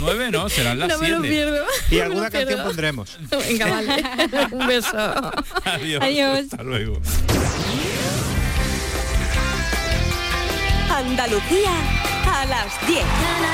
9 no, serán las 7. No me lo pierdo. Y alguna canción pondremos. Venga, vale. Un beso. Adiós. Adiós. Hasta luego. Andalucía a las 10.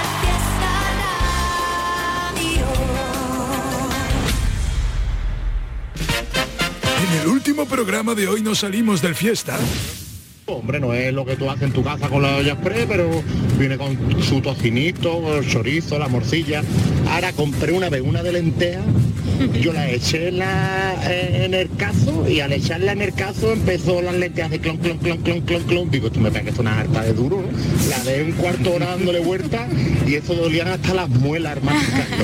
En el último programa de hoy nos salimos del fiesta. Hombre, no es lo que tú haces en tu casa con la olla express, pero viene con su tocinito, el chorizo, la morcilla. Ahora compré una vez una de lentejas, yo la eché en el cazo y al echarla en el cazo empezó las lentejas de clon, clon, clon, clon, clon, clon. Digo, esto me parece que es una harta de duro, ¿no? La dejé un cuarto hora dándole vuelta y eso dolían hasta las muelas, hermano.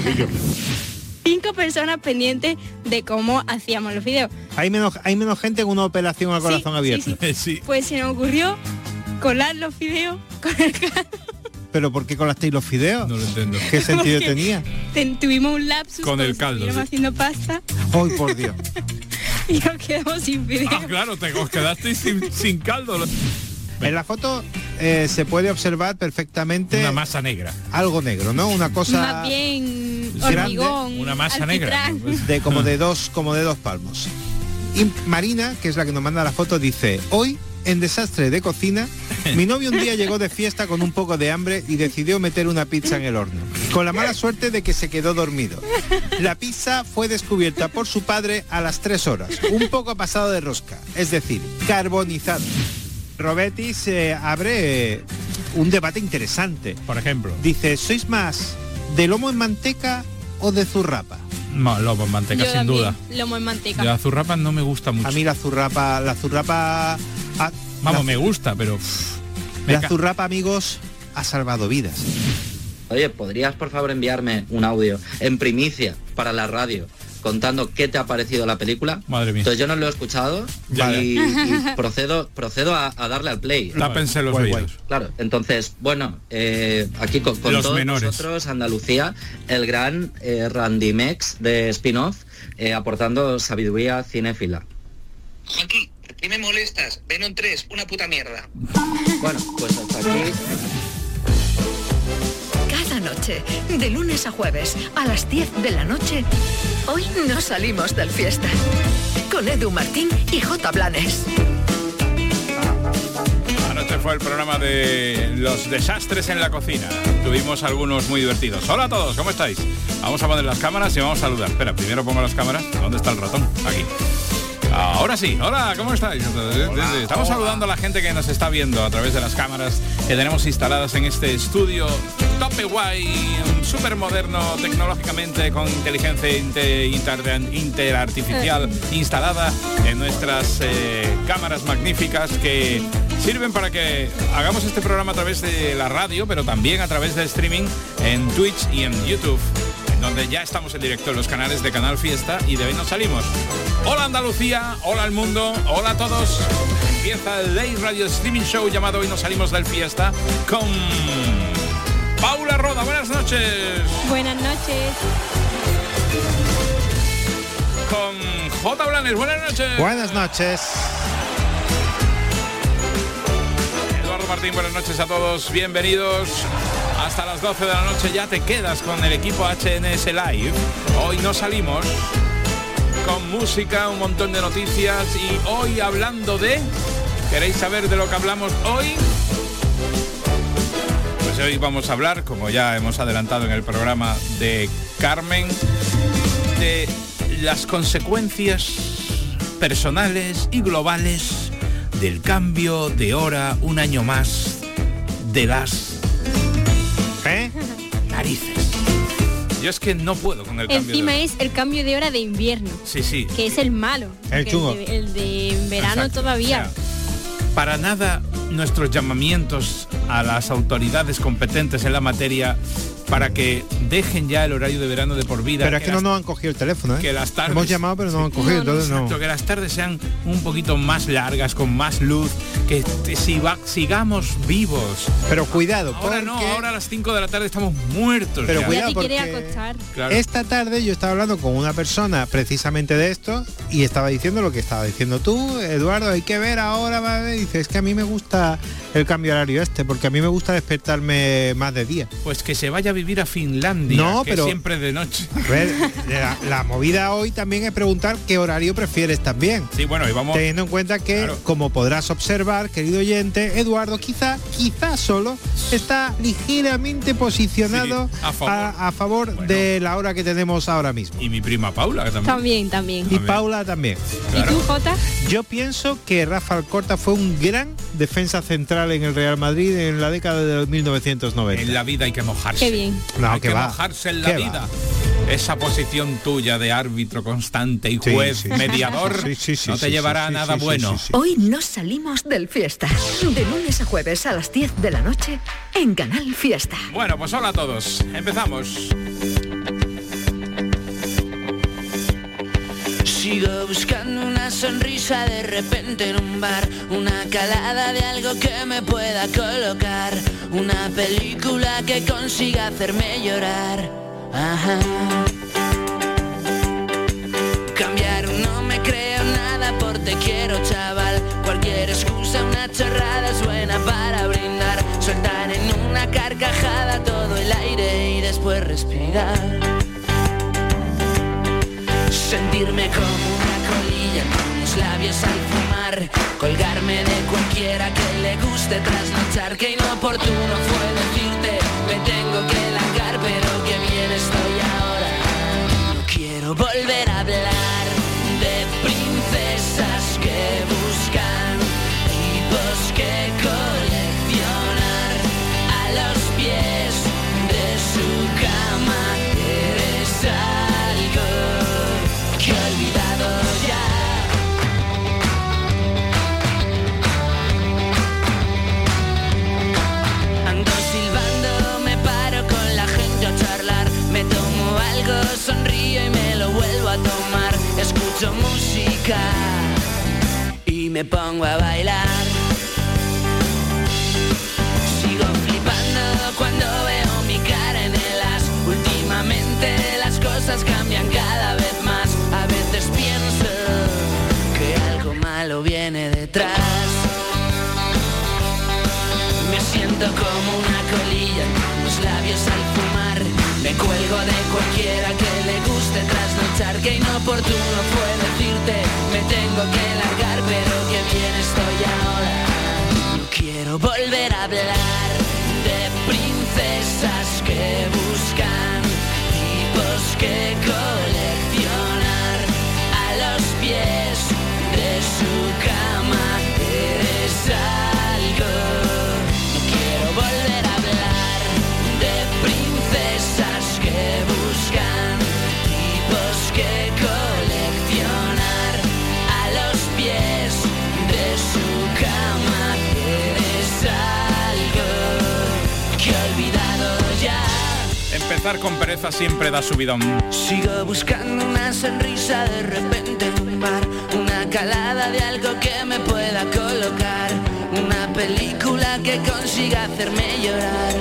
5 personas pendientes de cómo hacíamos los videos. Hay menos gente con una operación a corazón abierto. Sí. Pues se nos ocurrió colar los fideos con el caldo. ¿Pero por qué colasteis los fideos? No lo entiendo. ¿Qué sentido tenía? Tuvimos un lapsus con el caldo. Estuvimos haciendo pasta. ¡Ay, por Dios! Y nos quedamos sin fideos. Ah, claro, os quedasteis sin caldo. En la foto se puede observar perfectamente una masa negra. Algo negro, ¿no? Una cosa más bien grande, hormigón, una masa negra. Como de dos palmos. Y Marina, que es la que nos manda la foto, dice: hoy, en Desastre de Cocina, mi novio un día llegó de fiesta con un poco de hambre y decidió meter una pizza en el horno, con la mala suerte de que se quedó dormido. La pizza fue descubierta por su padre a las 3 horas, un poco pasado de rosca, es decir, carbonizado. Robetis abre un debate interesante. Por ejemplo, dice: ¿sois más de lomo en manteca o de zurrapa? No, lomo en manteca, sin duda. Lomo en manteca. La zurrapa no me gusta mucho. A mí la zurrapa me gusta, pero la zurrapa, amigos, ha salvado vidas. Oye, ¿podrías por favor enviarme un audio en primicia para la radio contando qué te ha parecido la película? Madre mía. Entonces yo no lo he escuchado y procedo a darle al play. Tápense los oídos. Claro, entonces, bueno, aquí con los todos menores. nosotros, Andalucía, el gran Randy Mex de Spin-Off, aportando sabiduría cinéfila. Juanqui, ¿por qué me molestas? Venom 3, una puta mierda. Bueno, pues hasta aquí. Cada noche, de lunes a jueves, a las 10 de la noche, hoy nos salimos del fiesta. Con Edu Martín y J. Blanes. Anoche fue el programa de los desastres en la cocina. Tuvimos algunos muy divertidos. Hola a todos, ¿cómo estáis? Vamos a poner las cámaras y vamos a saludar. Espera, primero pongo las cámaras. ¿Dónde está el ratón? Aquí. Ahora sí, hola, ¿cómo estáis? Estamos saludando a la gente que nos está viendo a través de las cámaras que tenemos instaladas en este estudio tope guay, súper moderno tecnológicamente, con inteligencia interartificial instalada en nuestras cámaras magníficas que sirven para que hagamos este programa a través de la radio, pero también a través de streaming en Twitch y en YouTube, donde ya estamos en directo en los canales de Canal Fiesta y de ahí nos salimos. Hola Andalucía, hola al mundo, hola a todos. Empieza el Late Radio Streaming Show llamado Hoy nos salimos del Fiesta con Paula Roda. Buenas noches. Buenas noches. Con J. Blanes. Buenas noches. Buenas noches. Eduardo Martín, buenas noches a todos. Bienvenidos. Hasta las 12 de la noche ya te quedas con el equipo HNS Live. Hoy nos salimos con música, un montón de noticias y hoy hablando de... ¿Queréis saber de lo que hablamos hoy? Pues hoy vamos a hablar, como ya hemos adelantado en el programa, de Carmen, de las consecuencias personales y globales del cambio de hora un año más de las... narices. Yo es que no puedo con el cambio Encima de hora. es el cambio de hora de invierno. Sí. Que es el malo. El chungo. El de verano. Exacto. Todavía. O sea, para nada nuestros llamamientos a las autoridades competentes en la materia para que dejen ya el horario de verano de por vida. Pero es que no nos han cogido el teléfono, ¿eh? Que las tardes... Hemos llamado pero no nos han cogido, entonces no. Exacto, que las tardes sean un poquito más largas, con más luz, que sigamos vivos. Pero cuidado, ahora porque... no, ahora a las 5 de la tarde estamos muertos. Pero ya. cuidado, ya te porque quiere acostar. Claro. Esta tarde yo estaba hablando con una persona precisamente de esto y estaba diciendo lo que estaba diciendo tú, Eduardo. Hay que ver ahora, ¿vale? Dice, es que a mí me gusta el cambio horario porque a mí me gusta despertarme más de día. Pues que se vaya a vivir vivir a Finlandia, No, que pero siempre de noche. A ver, la movida hoy también es preguntar qué horario prefieres también. Sí, bueno, y vamos... Teniendo en cuenta que, Claro. como podrás observar, querido oyente, Eduardo quizá solo está ligeramente posicionado Sí, a favor. Bueno. de la hora que tenemos ahora mismo. Y mi prima Paula, que también. También. Y Paula también. Claro. ¿Y tú, Jota? Yo pienso que Rafa Alcorta fue un gran defensa central en el Real Madrid en la década de 1990. En la vida hay que mojarse. Qué bien. No, hay que que va. mojarse en la ¿Qué vida. va? Esa posición tuya de árbitro constante y Sí, juez sí, mediador sí, no te llevará a nada bueno. Hoy nos salimos del Fiesta. De lunes a jueves a las 10 de la noche en Canal Fiesta. Bueno, pues hola a todos. Empezamos. Sigo buscando una sonrisa de repente en un bar, una calada de algo que me pueda colocar, una película que consiga hacerme llorar. Ajá. Cambiar no me creo nada por te quiero, chaval. Cualquier excusa, una chorrada es buena para brindar, soltar en una carcajada todo el aire y después respirar. Sentirme como una colilla con los labios al fumar, colgarme de cualquiera que le guste trasnochar. Que inoportuno fue decirte me tengo que largar, pero que bien estoy ahora. No quiero volver a hablar de princesas que buscan tipos que coleccionar a los pies de su cama. Eres algo que he olvidado ya. Ando silbando, me paro con la gente a charlar, me tomo algo, sonrío y me lo vuelvo a tomar. Escucho música y me pongo a bailar. Sigo flipando cuando veo mi cara en el as. Últimamente las cosas cambian cada vez más. A veces pienso que algo malo viene detrás. Me siento como una colilla con los labios al fumar. Me cuelgo de cualquiera que le guste trasnochar. Que inoportuno fue decirte me tengo que largar, pero que bien estoy ahora. No quiero volver a hablar de princesas que buscan tipos que coleccionar a los pies de su cama. Eres algo. No quiero volver a hablar de princesas que buscan tipos que coleccionar a los pies de su cama. Eres algo que he olvidado ya. Empezar con pereza siempre da subidón. Sigo buscando una sonrisa de repente en un bar, una calada de algo que me pueda colocar, una película que consiga hacerme llorar.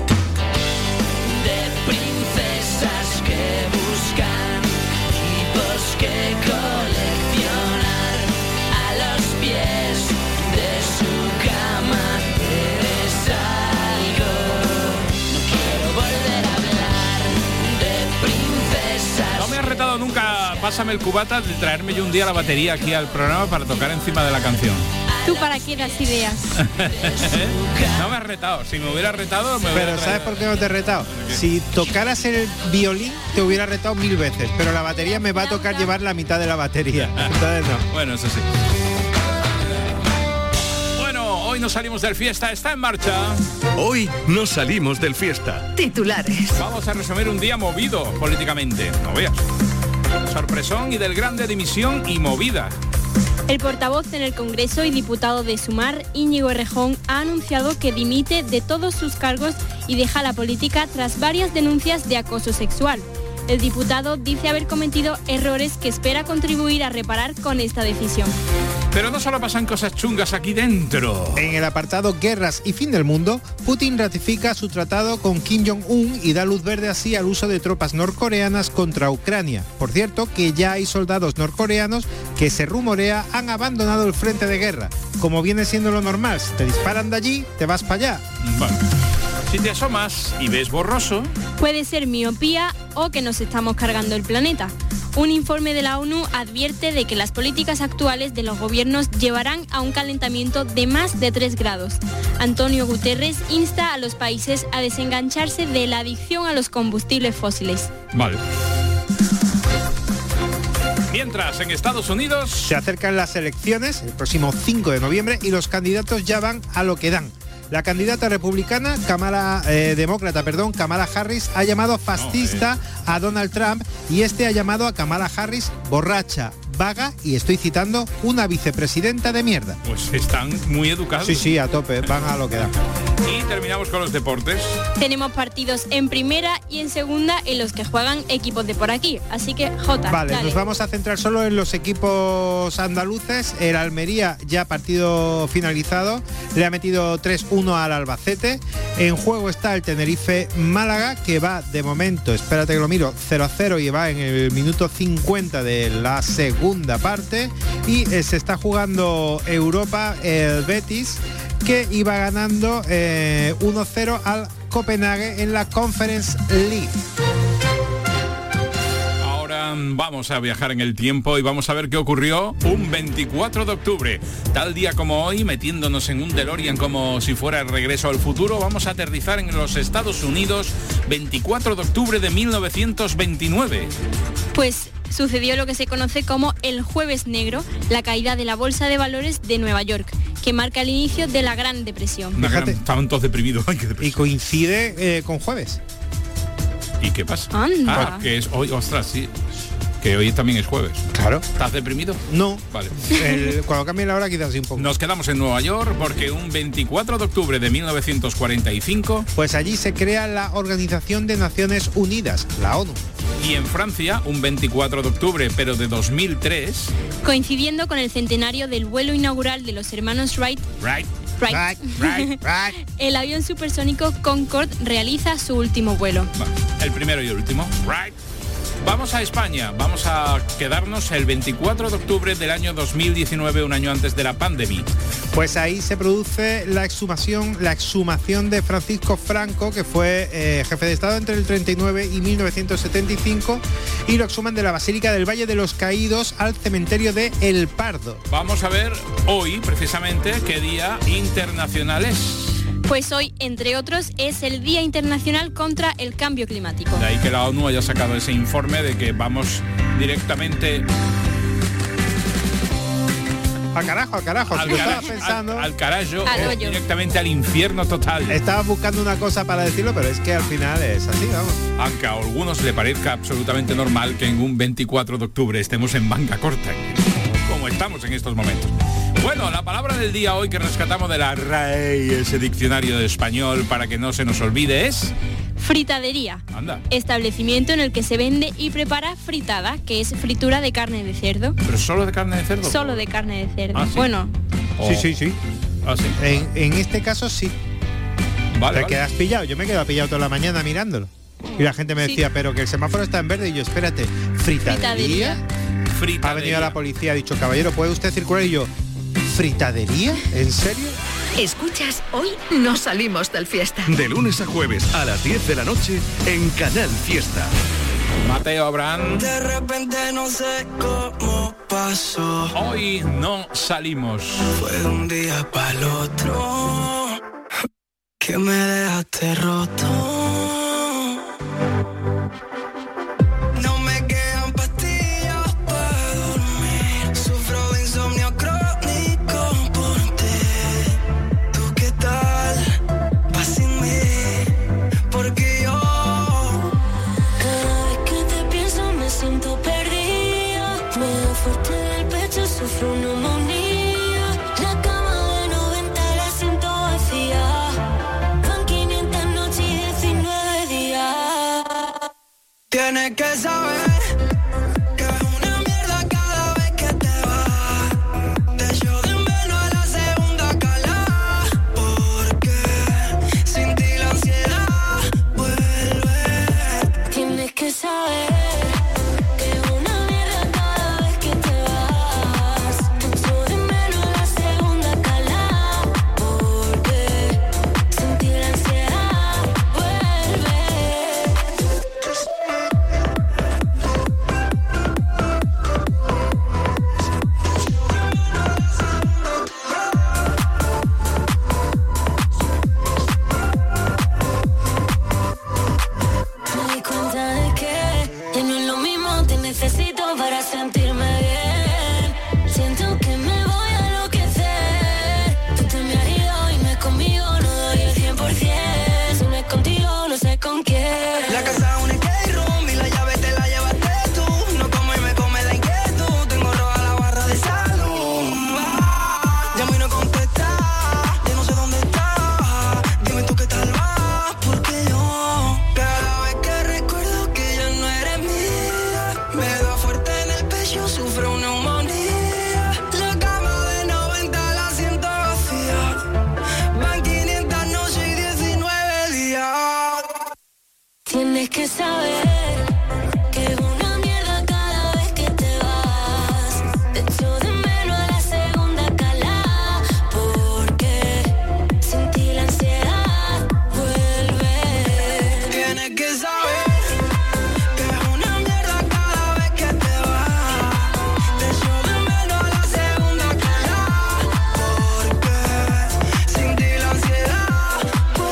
De princesas que buscan tipos que coleccionar a los pies de su cama. Eres algo. No quiero volver a hablar de princesas. No me has retado nunca, pásame el cubata, de traerme yo un día la batería aquí al programa para tocar encima de la canción. ¿Tú para qué das ideas? No me has retado, si me hubiera retado me hubiera Pero ¿sabes traído. por qué no te he retado? Si tocaras el violín te hubiera retado 1000 veces, pero la batería me va a tocar llevar la mitad de la batería. Entonces no. Bueno, eso sí. Bueno, hoy nos salimos del Fiesta, está en marcha. Hoy nos salimos del Fiesta. Titulares. Vamos a resumir un día movido políticamente, no veas. Sorpresón y del grande dimisión y movida. El portavoz en el Congreso y diputado de Sumar, Íñigo Errejón, ha anunciado que dimite de todos sus cargos y deja la política tras varias denuncias de acoso sexual. El diputado dice haber cometido errores que espera contribuir a reparar con esta decisión. Pero no solo pasan cosas chungas aquí dentro. En el apartado Guerras y Fin del Mundo, Putin ratifica su tratado con Kim Jong-un y da luz verde así al uso de tropas norcoreanas contra Ucrania. Por cierto, que ya hay soldados norcoreanos que se rumorea han abandonado el frente de guerra. Como viene siendo lo normal, si te disparan de allí, te vas para allá. Bueno. Si te asomas y ves borroso, puede ser miopía o que nos estamos cargando el planeta. Un informe de la ONU advierte de que las políticas actuales de los gobiernos llevarán a un calentamiento de más de 3 grados. Antonio Guterres insta a los países a desengancharse de la adicción a los combustibles fósiles. Vale. Mientras, en Estados Unidos se acercan las elecciones el próximo 5 de noviembre y los candidatos ya van a lo que dan. La candidata republicana, Kamala Harris, ha llamado fascista a Donald Trump y este ha llamado a Kamala Harris borracha, vaga y, estoy citando, una vicepresidenta de mierda. Pues están muy educados. Sí, a tope, van a lo que dan. Y terminamos con los deportes. Tenemos partidos en primera y en segunda en los que juegan equipos de por aquí. Así que, Jota, vale, dale. Nos vamos a centrar solo en los equipos andaluces. El Almería, ya partido finalizado, le ha metido 3-1 al Albacete. En juego está el Tenerife Málaga, que va de momento, espérate que lo miro, 0-0 y va en el minuto 50 de la segunda parte. Y se está jugando Europa, el Betis, que iba ganando 1-0 al Copenhague en la Conference League. Ahora vamos a viajar en el tiempo y vamos a ver qué ocurrió un 24 de octubre. Tal día como hoy, metiéndonos en un DeLorean como si fuera el regreso al futuro, vamos a aterrizar en los Estados Unidos, 24 de octubre de 1929. Pues sucedió lo que se conoce como el Jueves Negro, la caída de la Bolsa de Valores de Nueva York, que marca el inicio de la Gran Depresión. Estaban todos deprimidos. Ay, qué depresión. Y coincide con jueves. ¿Y qué pasa? Anda. Que es hoy, ostras, sí. Que hoy también es jueves. Claro. ¿Estás deprimido? No. Vale. Cuando cambie la hora quizás sí un poco. Nos quedamos en Nueva York porque un 24 de octubre de 1945... Pues allí se crea la Organización de Naciones Unidas, la ONU. Y en Francia, un 24 de octubre, pero de 2003... coincidiendo con el centenario del vuelo inaugural de los hermanos Wright. El avión supersónico Concorde realiza su último vuelo. El primero y el último. Right. Vamos a España, vamos a quedarnos el 24 de octubre del año 2019, un año antes de la pandemia. Pues ahí se produce la exhumación de Francisco Franco, que fue jefe de Estado entre el 39 y 1975, y lo exhuman de la Basílica del Valle de los Caídos al cementerio de El Pardo. Vamos a ver hoy, precisamente, qué día internacional es. Pues hoy, entre otros, es el Día Internacional contra el Cambio Climático. De ahí que la ONU haya sacado ese informe de que vamos directamente... Al carajo, si lo estabas pensando... Al carajo, hoyo. Directamente al infierno total. Estaba buscando una cosa para decirlo, pero es que al final es así, vamos. Aunque a algunos le parezca absolutamente normal que en un 24 de octubre estemos en manga corta, como estamos en estos momentos. Bueno, la palabra del día hoy que rescatamos de la RAE, ese diccionario de español para que no se nos olvide, es... fritadería. Anda. Establecimiento en el que se vende y prepara fritada, que es fritura de carne de cerdo. ¿Pero solo de carne de cerdo? Solo de carne de cerdo. ¿Sí? Bueno. Sí. ¿Ah, sí? En este caso sí. Vale. ¿Te quedas pillado? Yo me he quedado pillado toda la mañana mirándolo. Y la gente me decía, pero que el semáforo está en verde. Y yo, espérate, ¿fritadería? Ha venido la policía, ha dicho, caballero, ¿puede usted circular? Y yo, ¿fritadería? ¿En serio? Escuchas Hoy No Salimos del Fiesta. De lunes a jueves a las 10 de la noche en Canal Fiesta. Mateo Abraham. De repente no sé cómo pasó. Hoy no salimos. Fue de un día para el otro que me dejaste roto. No me quedan pastillas para dormir. Sufro de insomnio crónico por ti. ¿Tú qué tal? Vas sin mí. Porque yo cada vez que te pienso me siento perdida. Me da fuerte del pecho, sufro una neumonía. La cama de 90 la siento vacía. Van 500 noches y 19 días. tienes que saber que es una mierda cada vez que te vas. Te echo de menos a la segunda cala. Porque sin ti la ansiedad vuelve. Tienes que saber que es una mierda cada vez que te vas. Te echo de menos a la segunda cala. Porque sin ti la ansiedad para sentirme bien. Siento que me voy a enloquecer. Tú te me has ido y me conmigo no doy el 100%. Si no es contigo, no sé con quién. La casa es un skate room y la llave te la llevaste tú. No como y me come la inquietud. Tengo roja la barra de salud. Llamo y no contesta. Yo no sé dónde está. Dime tú qué tal va. Porque yo cada vez que recuerdo que ya no eres mía, me da fuerte en el pecho, sufro una neumonía. La cama de 90 la siento vacía. Van 500 noches y 19 días. Tienes que saber que es una mierda cada vez que te vas. Te echo de menos a la segunda calada, porque sin ti la ansiedad vuelve. Tienes que saber que es una mierda cada vez que te vas. Te echo de menos a la segunda calada, porque sin ti la ansiedad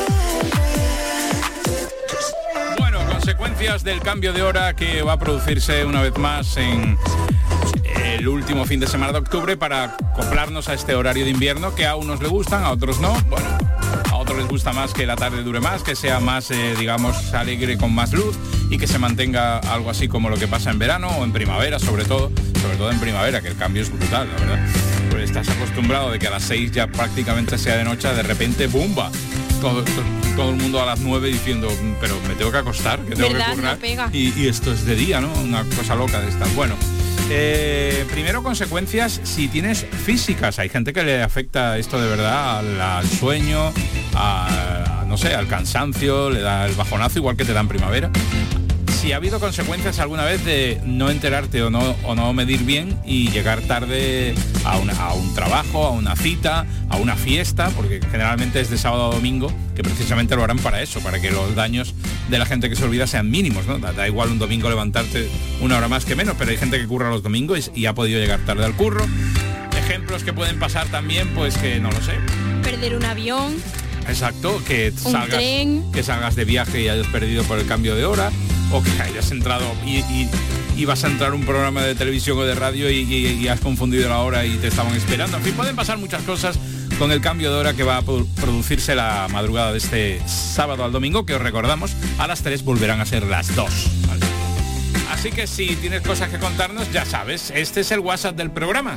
vuelve. Bueno, consecuencias del cambio de hora que va a producirse una vez más en el último fin de semana de octubre para acoplarnos a este horario de invierno que a unos le gustan, a otros no. Bueno, a otros les gusta más que la tarde dure más, que sea más, digamos, alegre con más luz y que se mantenga algo así como lo que pasa en verano o en primavera, sobre todo en primavera, que el cambio es brutal, la verdad. Pues estás acostumbrado de que a las 6 ya prácticamente sea de noche, de repente ¡bumba! Todo el mundo a las 9 diciendo, pero me tengo que acostar, que tengo ¿verdad? que currar. No pega. Y esto es de día, ¿no? Una cosa loca de estas. Bueno, primero consecuencias si tienes físicas. Hay gente que le afecta esto de verdad al sueño, no sé, al cansancio, le da el bajonazo igual que te da en primavera. Si ha habido consecuencias alguna vez de no enterarte o no medir bien y llegar tarde a un trabajo, a una cita, a una fiesta, porque generalmente es de sábado a domingo, que precisamente lo harán para eso, para que los daños de la gente que se olvida sean mínimos, ¿no? Da igual un domingo levantarte una hora más que menos, pero hay gente que curra los domingos y ha podido llegar tarde al curro. Ejemplos que pueden pasar también, pues que no lo sé. Perder un avión. Exacto, que tren. salgas de viaje y hayas perdido por el cambio de hora, o que hayas entrado y vas a entrar a un programa de televisión o de radio y has confundido la hora y te estaban esperando. En fin, pueden pasar muchas cosas con el cambio de hora que va a producirse la madrugada de este sábado al domingo, que os recordamos, a las 3 volverán a ser las 2. ¿Vale? Así que si tienes cosas que contarnos, ya sabes, este es el WhatsApp del programa.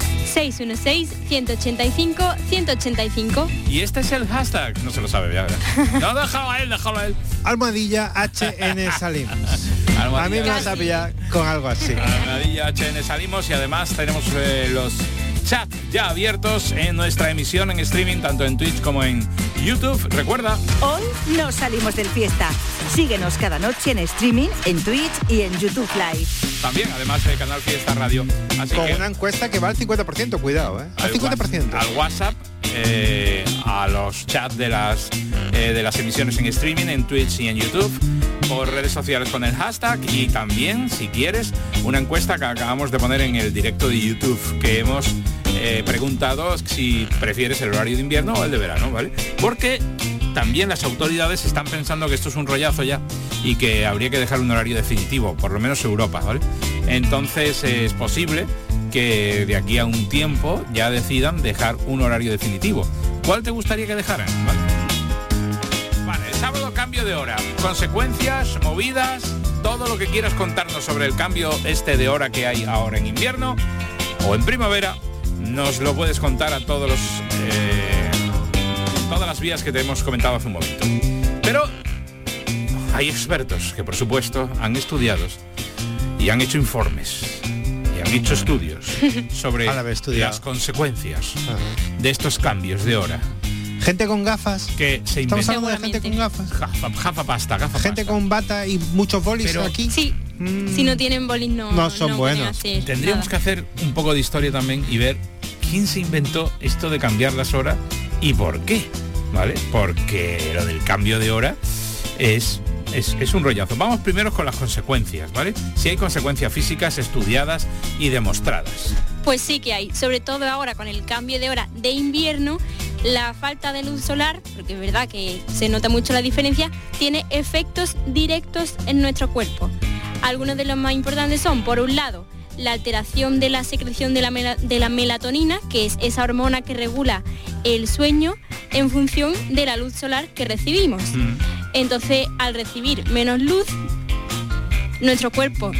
616-185-185. Y este es el hashtag. No se lo sabe ya. No, déjalo a él. Almohadilla HN Salimos. A mí me vas a pillar con algo así. Almohadilla HN Salimos y además tenemos los chats ya abiertos en nuestra emisión en streaming, tanto en Twitch como en YouTube. Recuerda, hoy no salimos del fiesta. Síguenos cada noche en streaming, en Twitch y en YouTube Live. También, además de Canal Fiesta Radio. Así con que, una encuesta que va al 50%, cuidado, al 50%. Al WhatsApp, a los chats de las emisiones en streaming, en Twitch y en YouTube, por redes sociales con el hashtag, y también, si quieres, una encuesta que acabamos de poner en el directo de YouTube, que hemos preguntado si prefieres el horario de invierno o el de verano, ¿vale? Porque también las autoridades están pensando que esto es un rollazo ya y que habría que dejar un horario definitivo, por lo menos Europa, ¿vale? Entonces es posible que de aquí a un tiempo ya decidan dejar un horario definitivo. ¿Cuál te gustaría que dejaran? Vale, el sábado cambio de hora, consecuencias, movidas, todo lo que quieras contarnos sobre el cambio de hora que hay ahora en invierno o en primavera, nos lo puedes contar a todas las vías que te hemos comentado hace un momento. Pero hay expertos que, por supuesto, han estudiado y han hecho informes y han hecho estudios sobre las consecuencias de estos cambios de hora. Gente con gafas. Que se Estamos hablando de gente con gafas. Gafa pasta. Gente con bata y muchos bolis. Pero aquí. Sí. Si no tienen bolis no son buenos. Tendríamos que hacer un poco de historia también y ver quién se inventó esto de cambiar las horas y por qué, ¿vale? Porque lo del cambio de hora es un rollazo. Vamos primero con las consecuencias, ¿vale? Si hay consecuencias físicas estudiadas y demostradas. Pues sí que hay, sobre todo ahora con el cambio de hora de invierno, la falta de luz solar, porque es verdad que se nota mucho la diferencia, tiene efectos directos en nuestro cuerpo. Algunos de los más importantes son, por un lado, la alteración de la secreción de la melatonina, que es esa hormona que regula el sueño en función de la luz solar que recibimos. Entonces, al recibir menos luz, nuestro cuerpo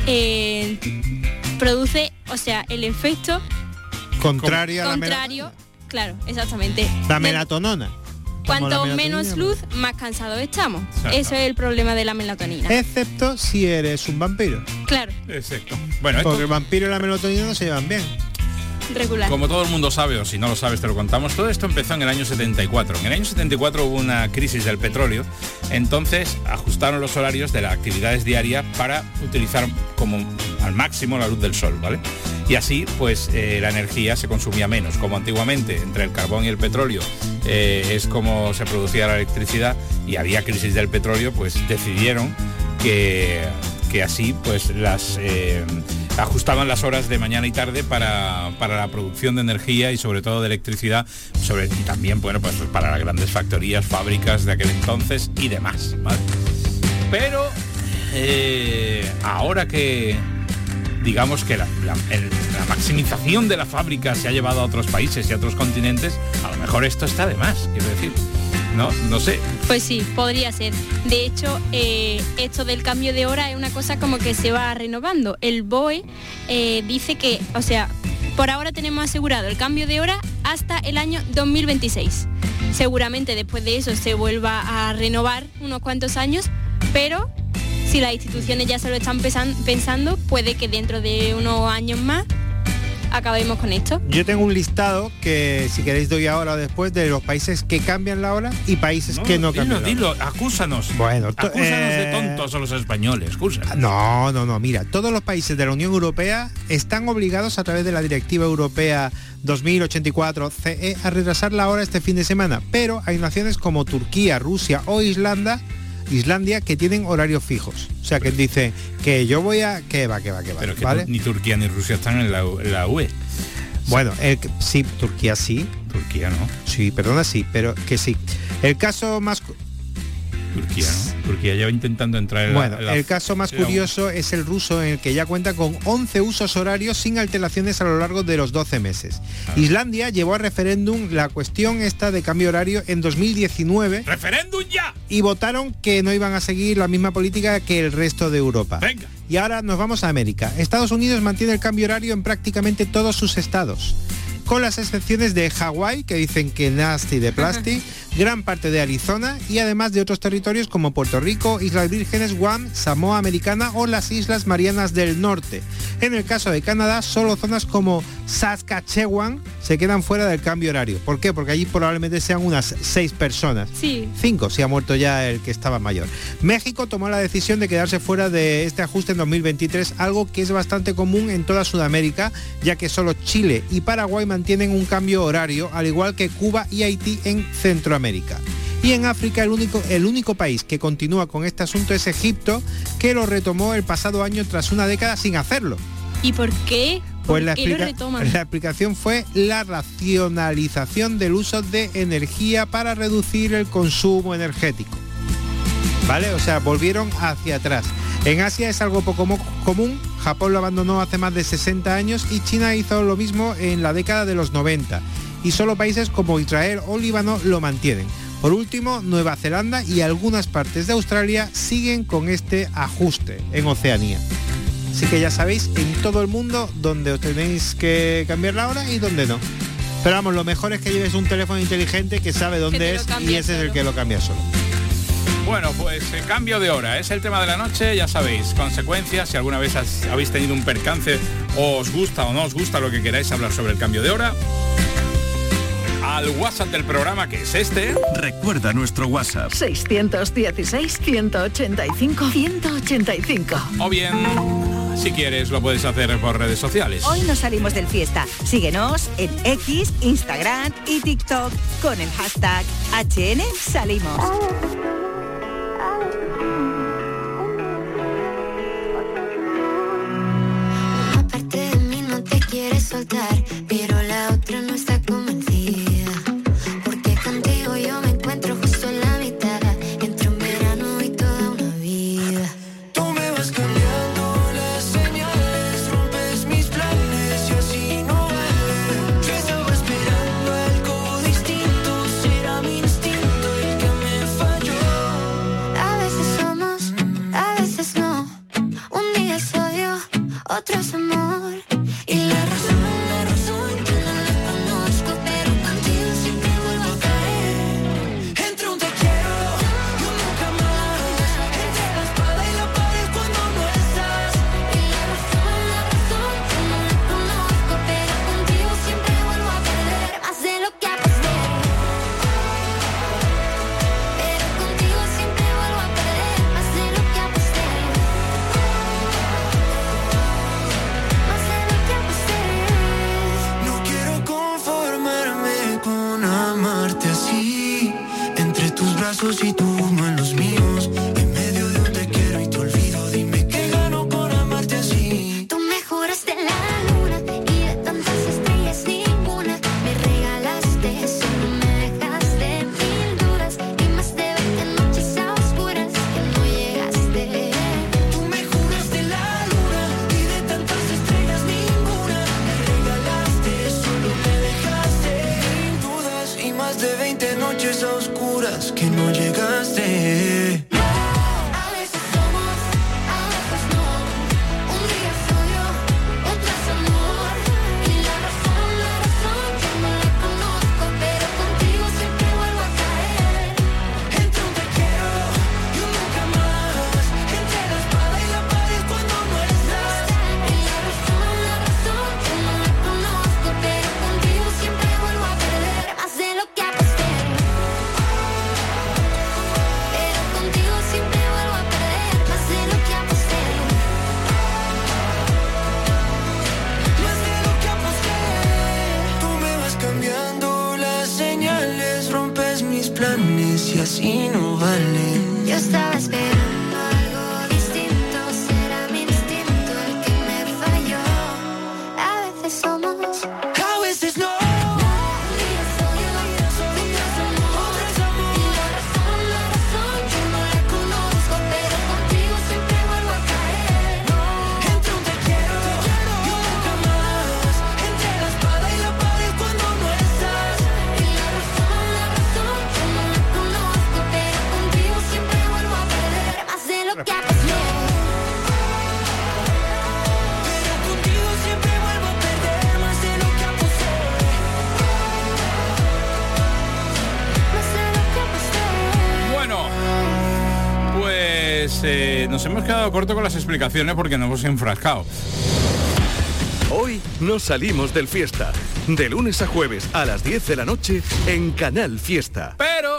produce, o sea, el efecto contrario, claro, exactamente. La melatonina. Cuanto menos luz, más cansados estamos. Eso es el problema de la melatonina. Excepto si eres un vampiro. Claro. Exacto. Bueno, porque el vampiro y la melatonina no se llevan bien. Regular. Como todo el mundo sabe, o si no lo sabes te lo contamos, todo esto empezó en el año 74. En el año 74 hubo una crisis del petróleo, entonces ajustaron los horarios de las actividades diarias para utilizar como al máximo la luz del sol, ¿vale? Y así pues la energía se consumía menos, como antiguamente entre el carbón y el petróleo es como se producía la electricidad y había crisis del petróleo, pues decidieron que así pues las ajustaban las horas de mañana y tarde para la producción de energía y sobre todo de electricidad, y también bueno pues para las grandes factorías, fábricas de aquel entonces y demás, ¿vale? Pero ahora que digamos que la maximización de la fábrica se ha llevado a otros países y a otros continentes, a lo mejor esto está de más, quiero decir. No sé. Pues sí, podría ser. De hecho, esto del cambio de hora es una cosa como que se va renovando. El BOE dice que, o sea, por ahora tenemos asegurado el cambio de hora hasta el año 2026. Seguramente después de eso se vuelva a renovar unos cuantos años, pero si las instituciones ya se lo están pensando, puede que dentro de unos años más acabemos con esto. Yo tengo un listado que si queréis doy ahora o después de los países que cambian la hora y países que no cambian. Dilo, acúsanos. Bueno, acúsanos de tontos a los españoles, acúsanos. No, mira, todos los países de la Unión Europea están obligados a través de la Directiva Europea 2084 CE a retrasar la hora este fin de semana, pero hay naciones como Turquía, Rusia o Islandia que tienen horarios fijos. O sea, que dice que yo voy a... Que va. Pero que ¿vale? Ni Turquía ni Rusia están en la UE. Bueno, sí, Turquía sí. Turquía no. Sí, perdona, sí, pero que sí. El caso más... Turquía, ¿no? Turquía lleva intentando entrar en Bueno, el caso más curioso es el ruso, en el que ya cuenta con 11 usos horarios sin alteraciones a lo largo de los 12 meses. Islandia llevó a referéndum la cuestión esta de cambio horario en 2019. ¡Referéndum ya! Y votaron que no iban a seguir la misma política que el resto de Europa. Venga. Y ahora nos vamos a América. Estados Unidos mantiene el cambio horario en prácticamente todos sus estados, con las excepciones de Hawái, que dicen que nasty de plastic, gran parte de Arizona y además de otros territorios como Puerto Rico, Islas Vírgenes, Guam, Samoa Americana o las Islas Marianas del Norte. En el caso de Canadá, solo zonas como Saskatchewan se quedan fuera del cambio horario. ¿Por qué? Porque allí probablemente sean unas 6 personas. Sí. 5, si ha muerto ya el que estaba mayor. México tomó la decisión de quedarse fuera de este ajuste en 2023, algo que es bastante común en toda Sudamérica, ya que solo Chile y Paraguay mantienen un cambio horario, al igual que Cuba y Haití en Centroamérica. Y en África el único país que continúa con este asunto es Egipto, que lo retomó el pasado año tras una década sin hacerlo. ¿Y por qué? Pues la explicación fue la racionalización del uso de energía para reducir el consumo energético. ¿Vale? O sea, volvieron hacia atrás. En Asia es algo poco común. Japón lo abandonó hace más de 60 años y China hizo lo mismo en la década de los 90. Y solo países como Israel o Líbano lo mantienen. Por último, Nueva Zelanda y algunas partes de Australia siguen con este ajuste en Oceanía. Así que ya sabéis, en todo el mundo, donde os tenéis que cambiar la hora y donde no. Pero vamos, lo mejor es que lleves un teléfono inteligente que sabe dónde es y ese es el que lo cambia solo. Bueno, pues el cambio de hora es el tema de la noche, ya sabéis, consecuencias, si alguna vez habéis tenido un percance o os gusta o no os gusta lo que queráis hablar sobre el cambio de hora, al WhatsApp del programa, que es este. Recuerda nuestro WhatsApp. 616-185-185. O bien, si quieres, lo puedes hacer por redes sociales. Hoy nos salimos del fiesta. Síguenos en X, Instagram y TikTok con el hashtag #HNSalimos. Una parte de mí no te quiere soltar, pero la otra no está convencida. Porque contigo yo me encuentro justo en la mitad, entre un verano y toda una vida. Tú me vas cambiando las señales, rompes otro es amor. Y la razón yo no la conozco, pero contigo siempre vuelvo a caer. Entre un te quiero y un nunca más, entre la espada y la pared cuando no estás. Y la razón yo no la conozco, pero contigo siempre vuelvo a perder. Más de lo que aposté, pero contigo siempre vuelvo a perder. Más de lo que aposté, más de lo que aposté. No quiero conformarme con amarte así, entre tus brazos y tu humo en los míos, en medio de un te quiero y te olvido. Dime qué gano con amarte así. Tú me juraste la luna y de tantas estrellas ninguna. Me regalaste, solo me dejaste mil dudas y más de 20 noches a oscuras que no llegaste. Tú me juraste la luna y de tantas estrellas ninguna. Me regalaste, solo me dejaste mil dudas y más de 20 noches a oscuras que no llegaste. A veces somos, a veces no. Un día soy yo, otro es amor. Y la razón yo no la conozco, pero contigo siempre vuelvo a caer. Entre un te quiero y un nunca más, entre la espada y la pared cuando no estás. Y la razón yo no la conozco, pero contigo siempre vuelvo a perder. Más de lo que aposté, pero contigo siempre vuelvo a perder. Más de lo que aposté, más de lo que aposté. Tú me vas cambiando las señales, rompes mis planes y así no vale. Yo estaba esperando algo distinto, será mi instinto el que me falló. A veces somos, a veces no. Un día soy yo, otro es amor. Y la razón yo no la conozco, pero contigo siempre vuelvo a caer. Entre un te quiero y un nunca más, entre la espada y la pared cuando no estás. Y la razón yo no la conozco, pero contigo siempre vuelvo a perder. Más de lo que aposté, pero contigo siempre vuelvo a perder. Más de lo que aposté, más de lo que aposté. Bueno, pues nos hemos quedado corto con las explicaciones porque nos hemos enfrascado. Hoy nos salimos del Fiesta. De lunes a jueves a las 10 de la noche en Canal Fiesta. Pero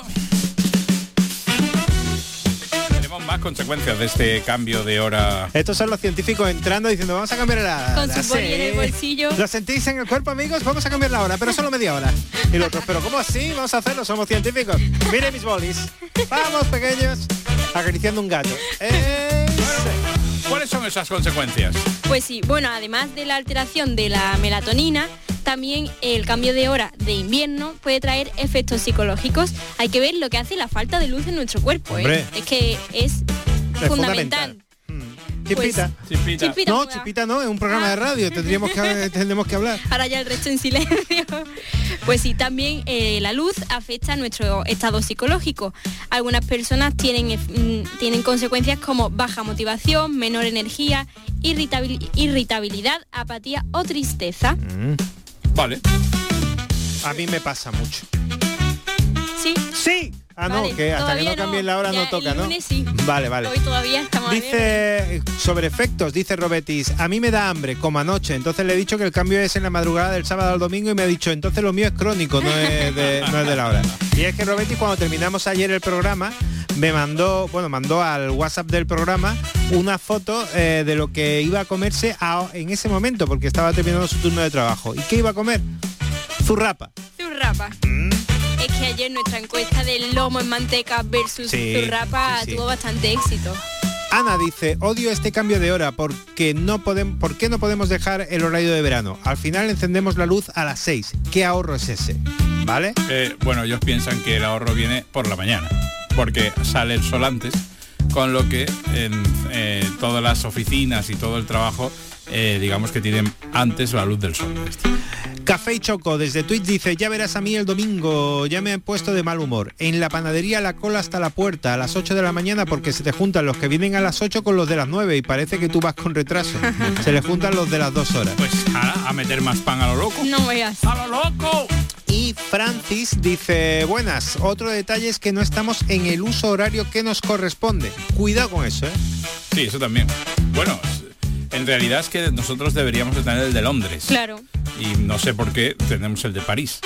tenemos más consecuencias de este cambio de hora. Estos son los científicos entrando diciendo vamos a cambiar la Con hora. su boli en el bolsillo. ¿Lo sentís en el cuerpo, amigos? Vamos a cambiar la hora, pero solo media hora. Y los otros, pero ¿cómo así? Vamos a hacerlo, somos científicos. Miren mis bolis. Vamos, pequeños. Acariciando un gato. ¿Cuáles son esas consecuencias? Pues sí, bueno, además de la alteración de la melatonina, también el cambio de hora de invierno puede traer efectos psicológicos. Hay que ver lo que hace la falta de luz en nuestro cuerpo, ¿eh? Hombre. Es que es fundamental. Chispita. Chispita No, muda. Chispita no, es un programa de radio, tendremos que hablar. Ahora ya el resto en silencio. Pues sí, también la luz afecta a nuestro estado psicológico. Algunas personas tienen consecuencias como baja motivación, menor energía, irritabilidad, apatía o tristeza. Vale. A mí me pasa mucho. Sí. Sí. Ah, no, Vale, que hasta que todavía no cambie la hora ya no toca, el ¿no? lunes sí. Vale, vale. Hoy todavía estamos a ver. Dice sobre efectos, dice Robetis, a mí me da hambre, como anoche, entonces le he dicho que el cambio es en la madrugada del sábado al domingo y me ha dicho, entonces lo mío es crónico, no es de la hora. Y es que Robetis, cuando terminamos ayer el programa, me mandó al WhatsApp del programa una foto de lo que iba a comerse en ese momento, porque estaba terminando su turno de trabajo. ¿Y qué iba a comer? Zurrapa. Zurrapa. Es que ayer nuestra encuesta del lomo en manteca versus zurrapa tuvo bastante éxito. Ana dice, odio este cambio de hora porque ¿por qué no podemos dejar el horario de verano? Al final encendemos la luz a las 6. ¿Qué ahorro es ese? ¿Vale? Bueno, ellos piensan que el ahorro viene por la mañana, porque sale el sol antes, con lo que en todas las oficinas y todo el trabajo, digamos que tienen antes la luz del sol. Café y Choco desde Twitch dice, ya verás a mí el domingo, ya me han puesto de mal humor. En la panadería la cola hasta la puerta a las 8 de la mañana porque se te juntan los que vienen a las 8 con los de las 9 y parece que tú vas con retraso. Se le juntan los de las 2 horas. Pues a meter más pan a lo loco. No veas. ¡A lo loco! Y Francis dice, buenas, otro detalle es que no estamos en el uso horario que nos corresponde. Cuidado con eso, ¿eh? Sí, eso también. Bueno, en realidad es que nosotros deberíamos de tener el de Londres. Claro. Y no sé por qué tenemos el de París.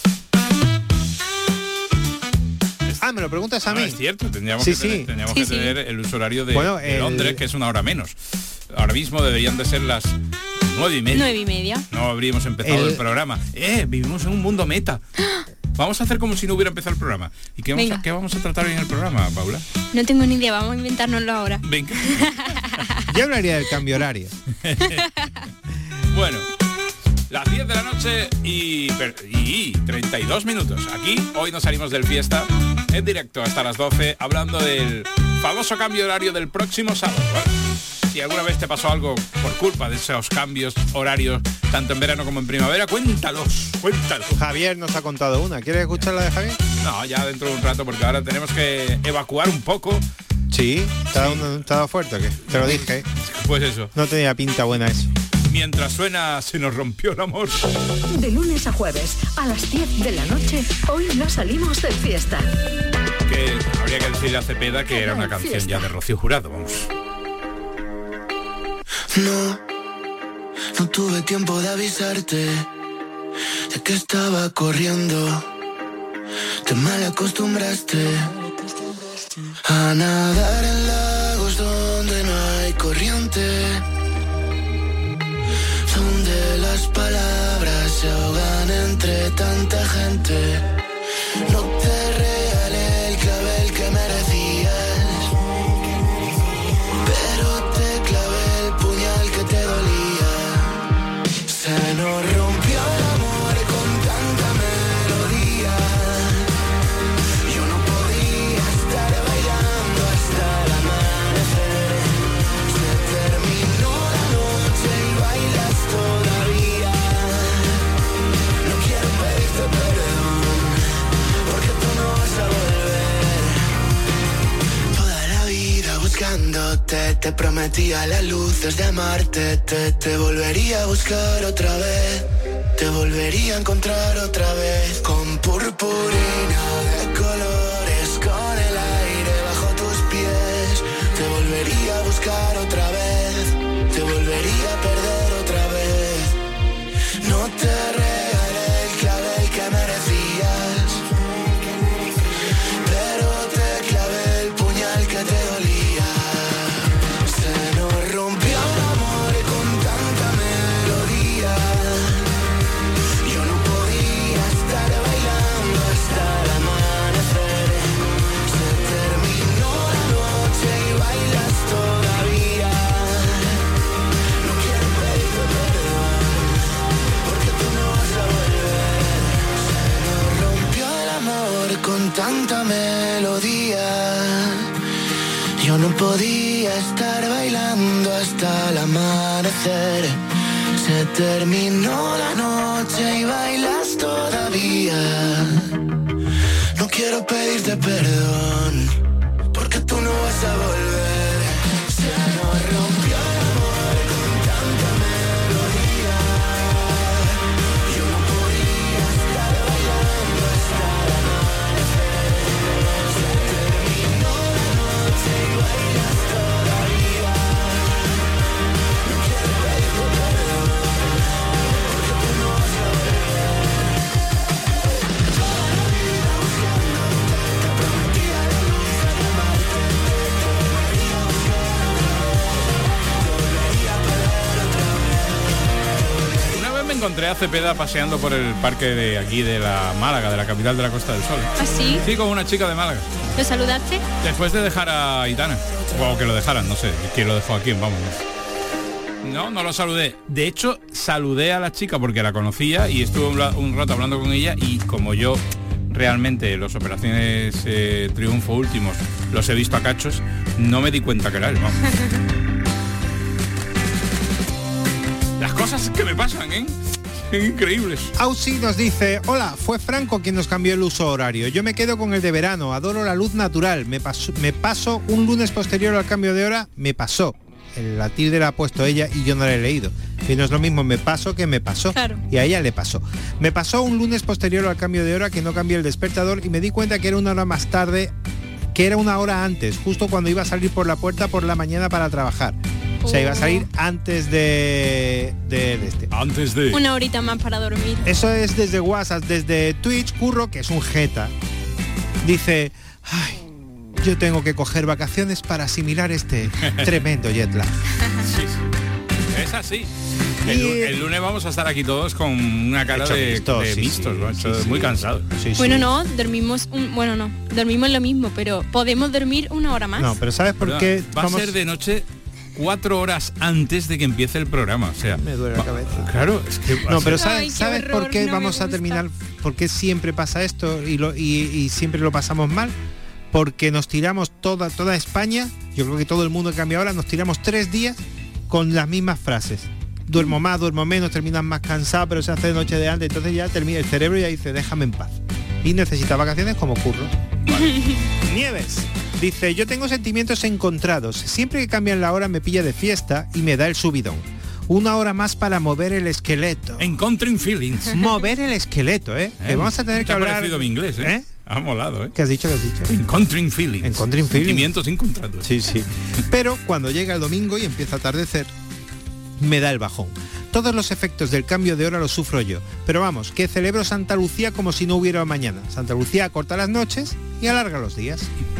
Ah, ¿me lo preguntas a mí? Es cierto, tendríamos que tener el uso horario de Londres, que es una hora menos. Ahora mismo deberían de ser las 9:30. 9:30. No habríamos empezado el programa. Vivimos en un mundo meta. Vamos a hacer como si no hubiera empezado el programa. ¿Y qué vamos a tratar hoy en el programa, Paula? No tengo ni idea, vamos a inventárnoslo ahora. Venga. Yo hablaría del cambio horario. Bueno, las 10 de la noche y 32 minutos. Aquí, hoy nos salimos del fiesta en directo hasta las 12, hablando del famoso cambio horario del próximo sábado, ¿vale? Si alguna vez te pasó algo por culpa de esos cambios horarios, tanto en verano como en primavera, cuéntalos. Javier nos ha contado una. ¿Quieres escuchar la de Javier? No, ya dentro de un rato, porque ahora tenemos que evacuar un poco. Sí, ¿te ha dado fuerte o qué? Te lo dije. Pues eso. No tenía pinta buena eso. Mientras suena, se nos rompió el amor. De lunes a jueves, a las 10 de la noche, hoy no salimos de fiesta. Que habría que decirle a Cepeda que era una canción ya de Rocío Jurado, vamos. No tuve tiempo de avisarte de que estaba corriendo. Te mal acostumbraste a nadar en lagos donde no hay corriente, donde las palabras se ahogan entre tanta gente. No te regalé el clavel que merecías, pero te clavé el puñal que te dolía. Se nos rompió el amor con tanta melodía. Yo no podía estar bailando hasta el amanecer. Se terminó la noche y bailas todavía. No quiero pedirte perdón, porque tú no vas a volver. Toda la vida buscándote, te prometía las luces de Marte. Te volvería a buscar otra vez, te volvería a encontrar otra vez. Con purpurina de colores, con el aire bajo tus pies. Te volvería a buscar otra vez, te volvería a perder otra vez. No te regalé el clavel que merecías, pero te clavé el puñal que te dolía. Se nos rompió el amor con tanta melodía. Yo no podía estar bailando hasta el amanecer. Se terminó la noche y bailas todavía. No quiero pedirte perdón, porque tú no vas a volver. Se nos rompió el amor con tanta melodía. Yo no podía estar bailando hasta el amanecer. Se terminó la noche y bailas todavía. No quiero pedirte perdón, porque tú no vas a volver. Se nos rompió el amor con tanta melodía. Yo no podía estar bailando hasta el amanecer. Se terminó la noche y bailas todavía. No quiero pedirte perdón, porque tú no vas a volver. Toda la vida buscándote, te prometía la luz de Marte. Te volvería a buscar otra vez, te volvería a perder otra vez. Una vez me encontré a Cepeda paseando por el parque de aquí de la Málaga, de la capital de la Costa del Sol. ¿Ah, sí? Sí, con una chica de Málaga. ¿Lo saludaste? Después de dejar a Aitana. O que lo dejaran, no sé quién lo dejó aquí, vamos. No lo saludé. De hecho, saludé a la chica porque la conocía y estuve un rato hablando con ella, y como yo realmente los Operaciones Triunfo últimos los he visto a cachos, no me di cuenta que era él, vamos. Las cosas que me pasan, ¿eh? Increíbles. Ausi nos dice, hola, fue Franco quien nos cambió el uso horario. Yo me quedo con el de verano, adoro la luz natural. Me paso un lunes posterior al cambio de hora, me pasó. La tilde la ha puesto ella y yo no la he leído. Y no es lo mismo me paso que me pasó. Claro. Y a ella le pasó. Me pasó un lunes posterior al cambio de hora que no cambié el despertador y me di cuenta que era una hora más tarde, que era una hora antes, justo cuando iba a salir por la puerta por la mañana para trabajar. O sea, iba a salir antes de este. Antes de... Una horita más para dormir. Eso es desde WhatsApp, desde Twitch, Curro, que es un jeta. Dice, ay, yo tengo que coger vacaciones para asimilar este tremendo jet lag. Sí, sí. Es así. El lunes vamos a estar aquí todos con una cara de mistos, ¿no? Muy cansados. Bueno, no, dormimos dormimos lo mismo, pero podemos dormir una hora más. No, pero ¿sabes por qué? Va a ser de noche 4 horas antes de que empiece el programa, o sea... Me duele la cabeza. Claro, es que... No, pero ¿sabes por qué vamos a terminar? ¿Por qué siempre pasa esto y siempre lo pasamos mal? Porque nos tiramos toda España, yo creo que todo el mundo que cambia ahora, nos tiramos 3 días con las mismas frases. Duermo más, duermo menos, terminan más cansado, pero se hace de noche de antes, entonces ya termina el cerebro y ya dice, déjame en paz. Y necesita vacaciones como Curro. Vale. Nieves dice, yo tengo sentimientos encontrados. Siempre que cambian la hora me pilla de fiesta y me da el subidón. 1 hora más para mover el esqueleto. Encontering feelings. Mover el esqueleto, ¿eh? Que vamos a tener que hablar... ha parecido mi inglés, ¿eh? Ha molado, ¿eh? ¿Qué has dicho? Encontering feelings. Encontering feelings. Sentimientos encontrados. Sí, sí. Pero cuando llega el domingo y empieza a atardecer, me da el bajón. Todos los efectos del cambio de hora los sufro yo. Pero vamos, que celebro Santa Lucía como si no hubiera mañana. Santa Lucía acorta las noches y alarga los días.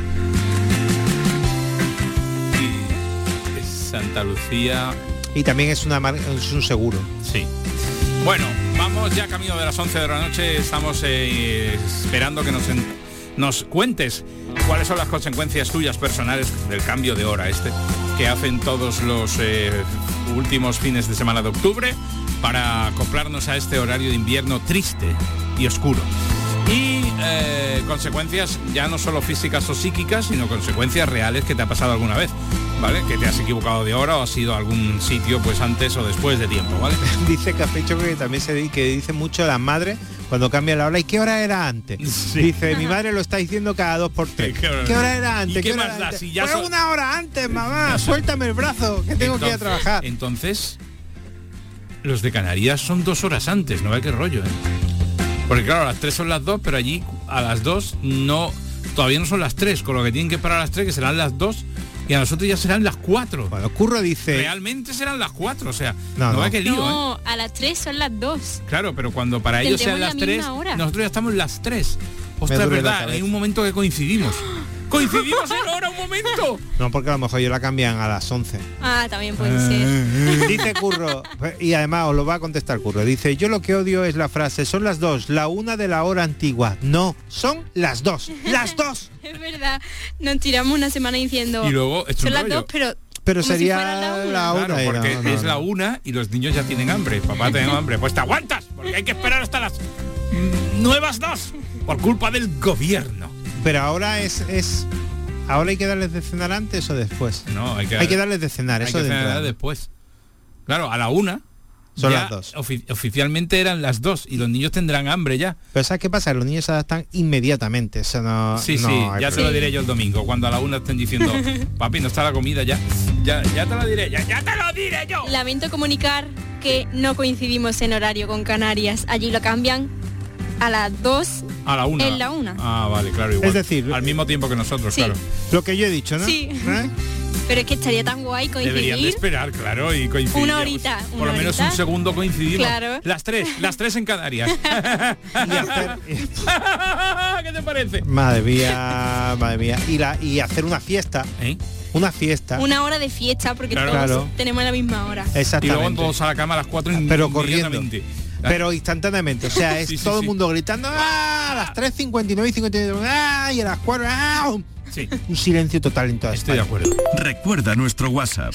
Santa Lucía... Y también es un seguro. Sí. Bueno, vamos ya camino de las 11 de la noche. Estamos esperando que nos cuentes cuáles son las consecuencias tuyas personales del cambio de hora que hacen todos los últimos fines de semana de octubre para acoplarnos a este horario de invierno triste y oscuro. Y consecuencias ya no solo físicas o psíquicas, sino consecuencias reales que te ha pasado alguna vez, ¿vale? Que te has equivocado de hora o has ido a algún sitio pues antes o después de tiempo, ¿vale? Dice Cafecho que también que dice mucho las madres cuando cambia la hora. ¿Y qué hora era antes? Sí. Dice, mi madre lo está diciendo cada 2 por 3. ¿Qué hora era antes? ¿Qué más da? Si ya fue 1 hora antes, mamá, suéltame el brazo, que tengo que ir a trabajar. Entonces, los de Canarias son 2 horas antes, no ve qué rollo, ¿eh? Porque claro, a las 3 son las 2, pero allí a las 2 todavía no son las 3, con lo que tienen que parar a las 3, que serán las 2, y a nosotros ya serán las 4. Bueno, Curro dice... Realmente serán las 4, o sea, no ve qué lío, no, a las 3 son las 2. Claro, pero cuando para ellos sean las 3, nosotros ya estamos las 3. Ostras, es verdad, hay un momento que coincidimos. ¡Coincidimos en hora un momento! No, porque a lo mejor ellos la cambian a las 11. Ah, también puede ser. Dice Curro, y además os lo va a contestar Curro, dice, yo lo que odio es la frase, son las 2, la 1 de la hora antigua. No, son las 2, las 2. Es verdad, nos tiramos una semana diciendo, y luego son las 2, pero sería si la 1. Claro, porque es la 1 y los niños ya tienen hambre. Papá tiene hambre. Pues te aguantas, porque hay que esperar hasta las nuevas 2 por culpa del gobierno. Pero ahora ¿ahora hay que darles de cenar antes o después? No, hay que darles de cenar, eso de cenar después. Claro, a la 1 son las 2. Oficialmente eran las 2 y los niños tendrán hambre ya. Pero ¿sabes qué pasa? Los niños se adaptan inmediatamente. Eso no, sí, ya te lo diré yo el domingo, cuando a la 1 estén diciendo, papi, no está la comida ya. Ya te lo diré, ya te lo diré yo. Lamento comunicar que no coincidimos en horario con Canarias. Allí lo cambian a las 2. A la 1. En la 1. Ah, vale, claro, igual. Es decir, al mismo tiempo que nosotros, sí. Claro. Lo que yo he dicho, ¿no? Sí. Pero es que estaría tan guay coincidir. Deberían de esperar, claro, y coincidir. Una horita. Por lo menos un segundo coincidimos. Claro. Las 3 en Canarias. ¿Qué te parece? Madre mía. Y hacer una fiesta. Una fiesta. 1 hora de fiesta, porque todos tenemos la misma hora. Exactamente. Y luego todos a la cama a las 4 pero corriendo. Pero instantáneamente, o sea, es todo el mundo gritando a las 3:59 y 59 y a las 4 Sí. Un silencio total en toda Estoy España. de acuerdo. Recuerda nuestro WhatsApp.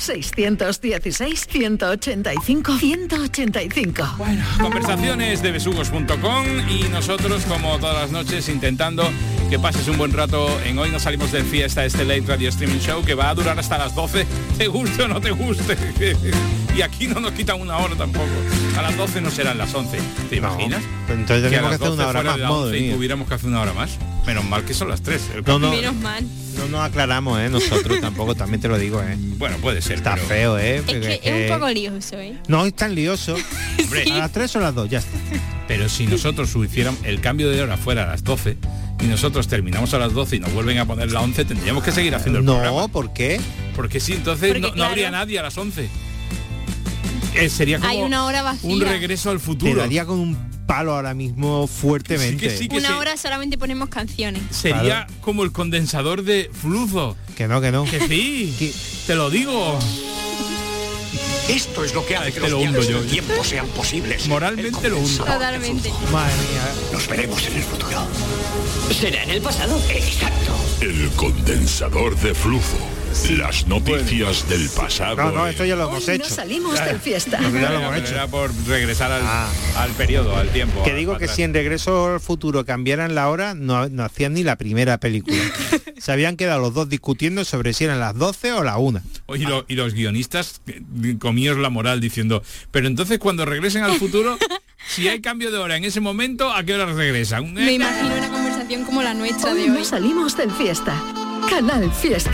616-185-185. Bueno, conversaciones de besugos.com y nosotros, como todas las noches, intentando que pases un buen rato en Hoy Nos Salimos de Fiesta, este Late Radio Streaming Show que va a durar hasta las 12, te guste o no te guste. Y aquí no nos quitan una hora tampoco. A las 12 no serán las 11. ¿Te imaginas? Pues entonces tenemos que hacer 12 una hora fuera más, de la modo 11 y tuviéramos que hacer una hora más. Menos mal que son las 3. Menos mal. No nos aclaramos, nosotros tampoco, también te lo digo, Bueno, puede ser. Está feo, Es que es un poco lioso, No es tan lioso. Hombre, a las 3 o las 2, ya está. Pero si nosotros hiciéramos el cambio de hora fuera a las 12 y nosotros terminamos a las 12 y nos vuelven a poner la 11, tendríamos que seguir haciendo el programa. No, ¿por qué? Porque sí, entonces Porque, no habría nadie a las 11. Sería como hay una hora vacía. un regreso al futuro. Te daría con un palo ahora mismo fuertemente. Sí, una hora solamente ponemos canciones. Sería como el condensador de flujo. Que no. Que sí, te lo digo. Esto es lo que hace que Te los lo hundo viajes yo. del tiempo sean posibles. Moralmente lo hundo. Totalmente. Madre mía. Nos veremos en el futuro. ¿Será en el pasado? Exacto. El condensador de flujo. Las noticias del pasado. No, esto ya lo hemos Hoy hecho. no salimos del fiesta. Ya lo hemos hecho. Era por regresar al periodo, al tiempo. Que digo que si en Regreso al Futuro cambiaran la hora, no hacían ni la primera película. Se habían quedado los dos discutiendo sobre si eran las 12 o las 1. Y los guionistas comíos la moral diciendo, pero entonces cuando regresen al futuro, si hay cambio de hora en ese momento, ¿a qué hora regresan? Me imagino una conversación como la nuestra Hoy de hoy. no salimos del fiesta. Canal Fiesta.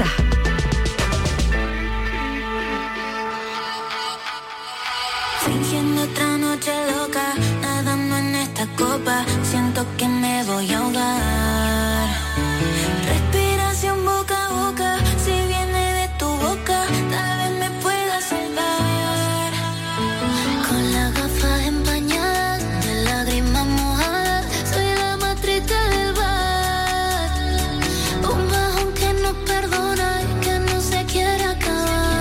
Fingiendo otra noche loca, nadando en esta copa, siento que me voy a ahogar. Respiración boca a boca, si viene de tu boca, tal vez me pueda salvar. Con las gafas empañadas, de lágrimas mojadas, soy la más triste del bar. Un bajón que no perdona y que no se quiere acabar.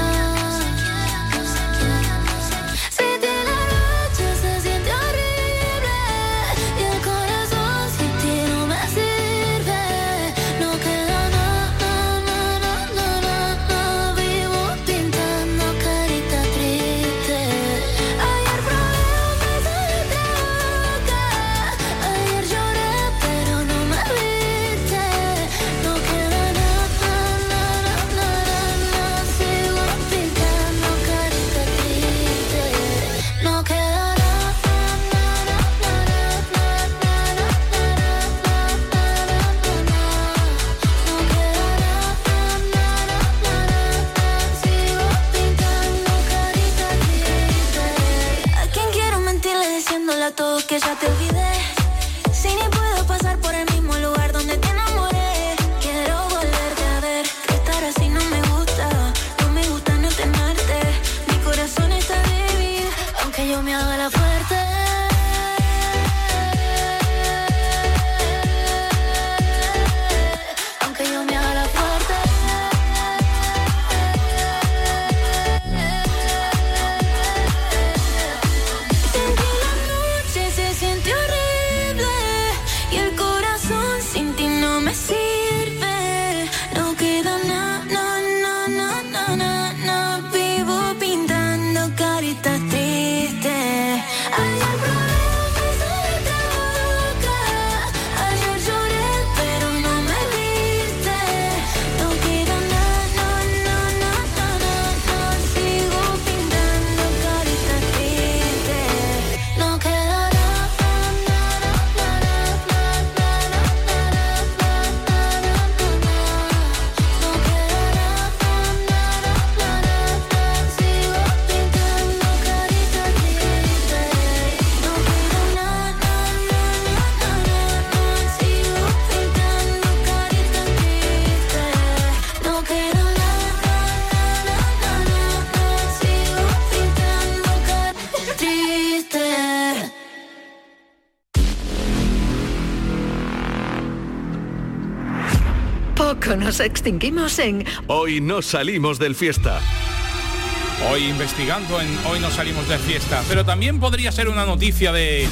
Todo que ya te olvidé. Si ni puedo pasar por el mismo lugar donde te enamoré. Quiero volverte a ver. Que estar así no me gusta. No me gusta no tenerte. Mi corazón está débil, aunque yo me haga la fuerte. Aunque yo me haga la fuerte. Se siente horrible y el corazón sin ti no me sirve. No queda nada, vivo pintando caritas tristes. Ayer probé otra boca, ayer lloré pero no me viste. No queda nada, sigo pintando caritas tristes. No queda Poco nos extinguimos en Hoy no salimos del fiesta. Hoy investigando en Hoy no salimos de fiesta, pero también podría ser una noticia de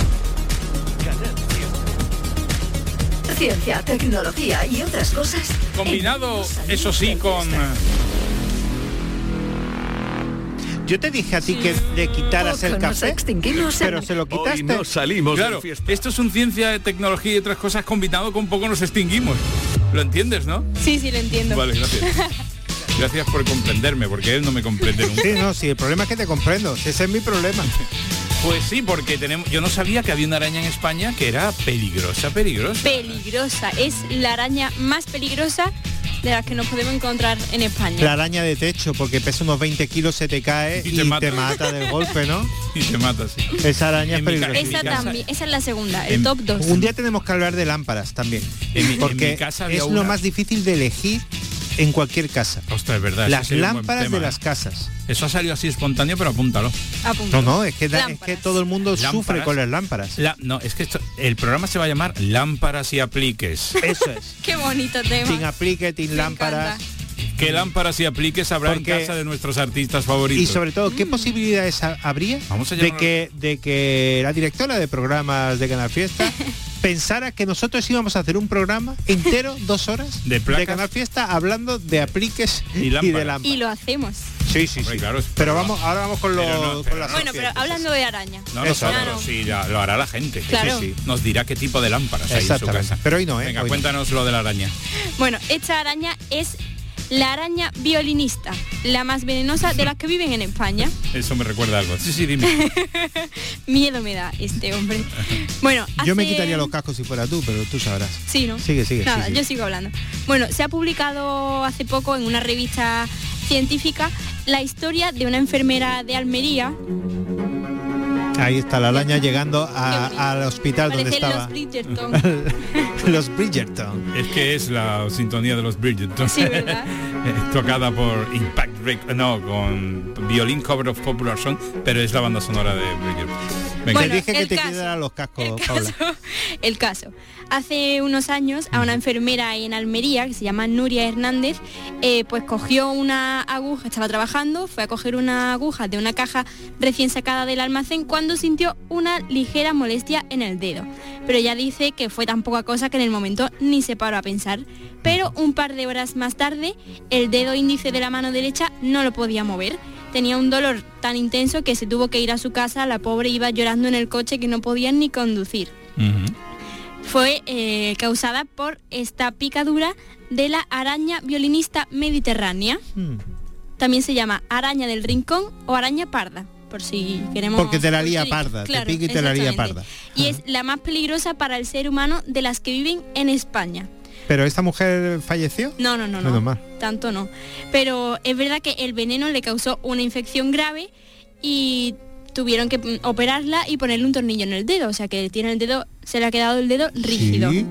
ciencia, tecnología y otras cosas. combinado, eso sí, con Yo te dije a ti que le quitaras el café, pero se lo quitaste. Hoy no salimos Claro, de fiesta. esto es un ciencia de tecnología y otras cosas combinado con poco nos extinguimos. ¿Lo entiendes, no? Sí, lo entiendo. Vale, gracias. Gracias por comprenderme, porque él no me comprende nunca. Sí, no, sí, el problema es que te comprendo. Ese es mi problema. Pues sí, porque yo no sabía que había una araña en España que era peligrosa. Peligrosa. Es la araña más peligrosa de las que nos podemos encontrar en España. La araña de techo, porque pesa unos 20 kilos, se te cae y te mata del golpe, ¿no? Y te mata, sí. Esa araña es peligrosa. Esa es la segunda, el top 2. Un día tenemos que hablar de lámparas también, porque en mi casa había es una. lo más difícil de elegir en cualquier casa. Ostras, es verdad. Las lámparas de las casas. Eso ha salido así espontáneo, pero apúntalo. No, es que todo el mundo sufre con las lámparas. No, es que el programa se va a llamar Lámparas y Apliques. Eso es. Qué bonito tema. Sin aplique, sin lámparas. ¿Qué lámparas y apliques habrá en casa de nuestros artistas favoritos? Y sobre todo, ¿qué posibilidades habría de que la directora de programas de Canal Fiesta pensara que nosotros íbamos a hacer un programa entero, 2 horas, de Canal Fiesta, hablando de apliques y de lámparas? Y lo hacemos. Sí. Claro, pero ahora vamos con las bueno, pero hablando de araña. No nosotros, sí, lo hará la gente. Claro. Sí. Nos dirá qué tipo de lámparas hay en su casa. Pero hoy no, Venga, hoy cuéntanos lo de la araña. Bueno, esta araña es la araña violinista, la más venenosa de las que viven en España. Eso me recuerda algo. Sí, dime. Miedo me da este hombre. Bueno, yo me quitaría los cascos si fuera tú, pero tú sabrás. Sí, ¿no? Sigue. Nada, sigue. Yo sigo hablando. Bueno, se ha publicado hace poco en una revista científica la historia de una enfermera de Almería. Ahí está la araña llegando al hospital donde estaba. Los Bridgerton. Los Bridgerton. Es que es la sintonía de los Bridgerton. Sí, ¿verdad? Tocada por Impact Records, con Violin Cover of Popular Song, pero es la banda sonora de Bridgerton. Venga. Bueno, te dije que te quitaran los cascos, Paula. El caso. Hace unos años a una enfermera en Almería, que se llama Nuria Hernández, pues cogió una aguja, estaba trabajando, fue a coger una aguja de una caja recién sacada del almacén cuando sintió una ligera molestia en el dedo. Pero ella dice que fue tan poca cosa que en el momento ni se paró a pensar. Pero un par de horas más tarde, el dedo índice de la mano derecha no lo podía mover. Tenía un dolor tan intenso que se tuvo que ir a su casa. La pobre iba llorando en el coche que no podía ni conducir. Fue causada por esta picadura de la araña violinista mediterránea. También se llama araña del rincón o araña parda, por si queremos... Porque te la lía parda, claro, te pica y te la lía parda. Y es la más peligrosa para el ser humano de las que viven en España. ¿Pero esta mujer falleció? No. Menos mal. Tanto no. Pero es verdad que el veneno le causó una infección grave y tuvieron que operarla y ponerle un tornillo en el dedo. O sea que se le ha quedado el dedo rígido. ¿Sí?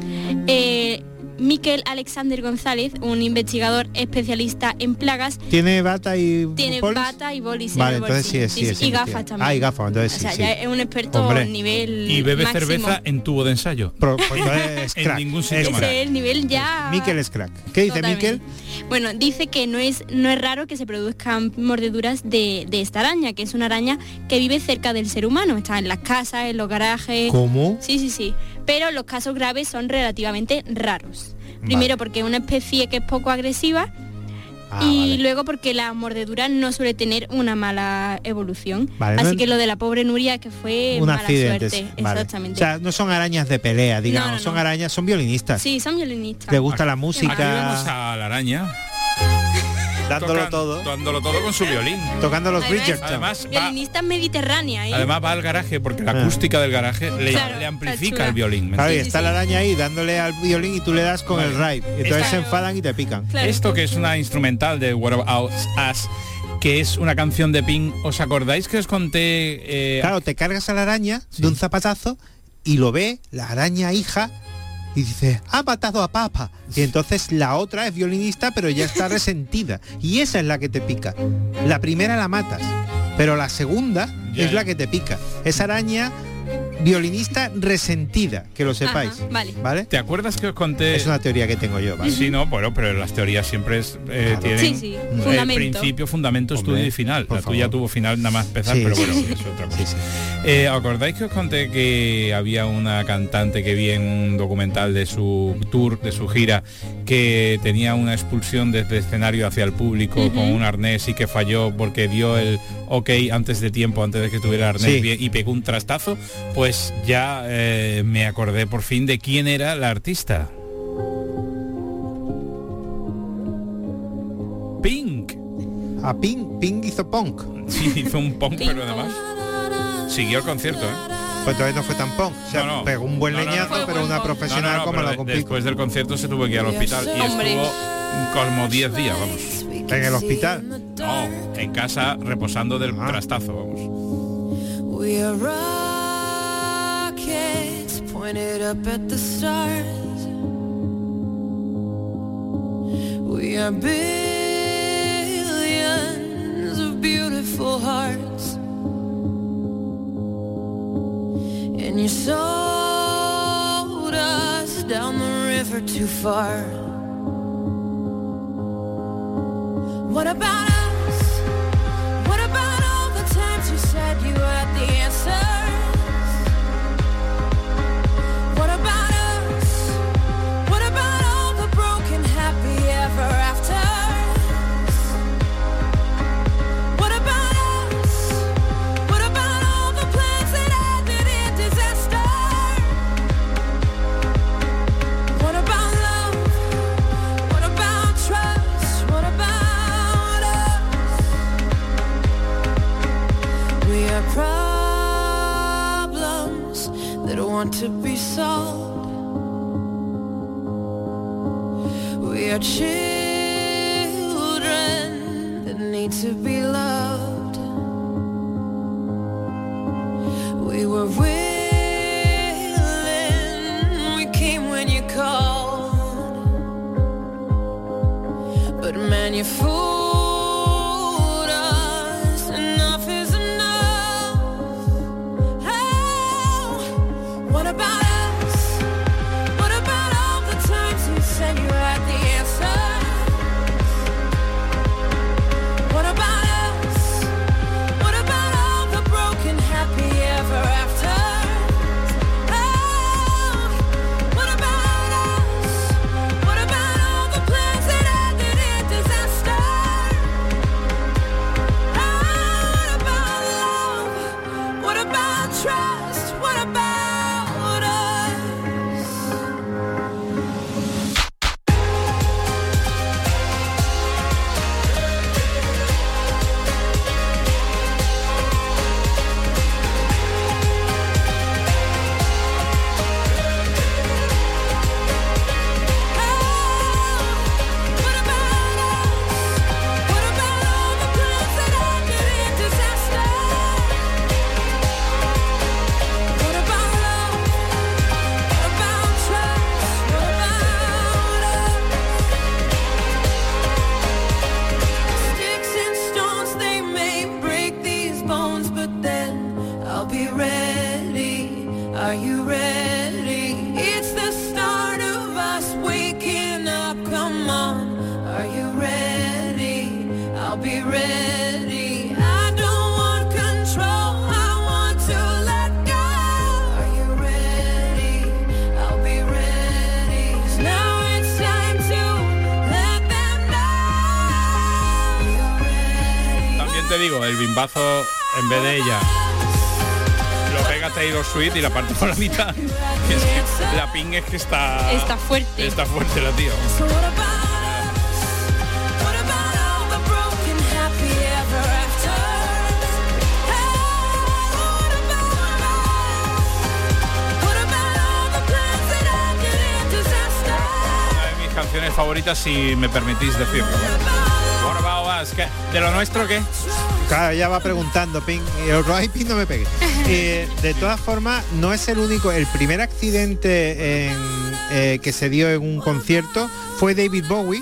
Miquel Alexander González, un investigador especialista en plagas. ¿Tiene bata y bolis? Tiene bata y bolis. Vale, entonces sí. Y gafas también. Y gafas, entonces o sea, ya es un experto a nivel y bebe máximo. Cerveza en tubo de ensayo. Pues es crack. En ningún sitio más. Ese es el nivel ya... Miquel es crack. ¿Qué dice Miquel? Bueno, dice que no es raro que se produzcan mordeduras de esta araña, que es una araña que vive cerca del ser humano. Está en las casas, en los garajes. ¿Cómo? Sí. Pero los casos graves son relativamente raros. Primero porque es una especie que es poco agresiva y luego porque la mordedura no suele tener una mala evolución. Así que lo de la pobre Nuria que fue un mala accidente, suerte. Vale. Exactamente. O sea, no son arañas de pelea, digamos, no. son arañas, son violinistas. Sí, son violinistas. Le gusta la música. Aquí vemos a la araña. Dándolo todo con su violín. Tocando los Bridgerton. Además, violinista mediterránea. Además va al garaje porque la acústica del garaje le amplifica el violín. Claro, y está la araña ahí dándole al violín y tú le das con el raid. Entonces se enfadan y te pican. Claro. Esto que es una instrumental de What About Us, que es una canción de Pink, ¿os acordáis que os conté? Claro, te cargas a la araña de un zapatazo y lo ve la araña hija y dice, ha matado a papá. Y entonces la otra es violinista, pero ya está resentida. Y esa es la que te pica. La primera la matas, pero la segunda es la que te pica. Esa araña violinista resentida, que lo sepáis. Ajá, vale. ¿Te acuerdas que os conté? Es una teoría que tengo yo, ¿vale? Sí, no, bueno, pero las teorías siempre tienen principio, fundamento, estudio y final. La tuya tuvo final nada más empezar, pero bueno, es otra cosa. ¿Acordáis que os conté que había una cantante que vi en un documental de su tour, de su gira, que tenía una expulsión desde el escenario hacia el público con un arnés y que falló porque dio el ok antes de tiempo, antes de que tuviera el arnés bien, y pegó un trastazo? Pues ya me acordé por fin de quién era la artista. Pink. Pink hizo punk. Sí, hizo un punk, pero además siguió el concierto, Pues todavía no fue tan punk. O sea, pegó un buen leñazo, pero una profesional como la complica. Después del concierto se tuvo que ir al hospital y estuvo como 10 días, vamos. ¿En el hospital? No, en casa reposando del trastazo, vamos. We are rockets pointed up at the stars. We are billions of beautiful hearts. And you sold us down the river too far. What about us? What about all the times you said you had the answers? What about us? What about all the broken happy ever afters? What about us? What about all the plans that ended in disaster? What about love? What about trust? What about problems that want to be solved. We are children that need to be loved. We were willing, we came when you called, but man, you fooled. El bimbazo, en vez de ella, lo pega Taylor Swift y la parte por la mitad. Es que la Pink es que está fuerte. Está fuerte la tía. Una de mis canciones favoritas, si me permitís decirlo. ¿De lo nuestro qué? Claro, ella va preguntando, Pink, Pink, no me pegue. De todas formas, no es el único. El primer accidente que se dio en un concierto fue David Bowie,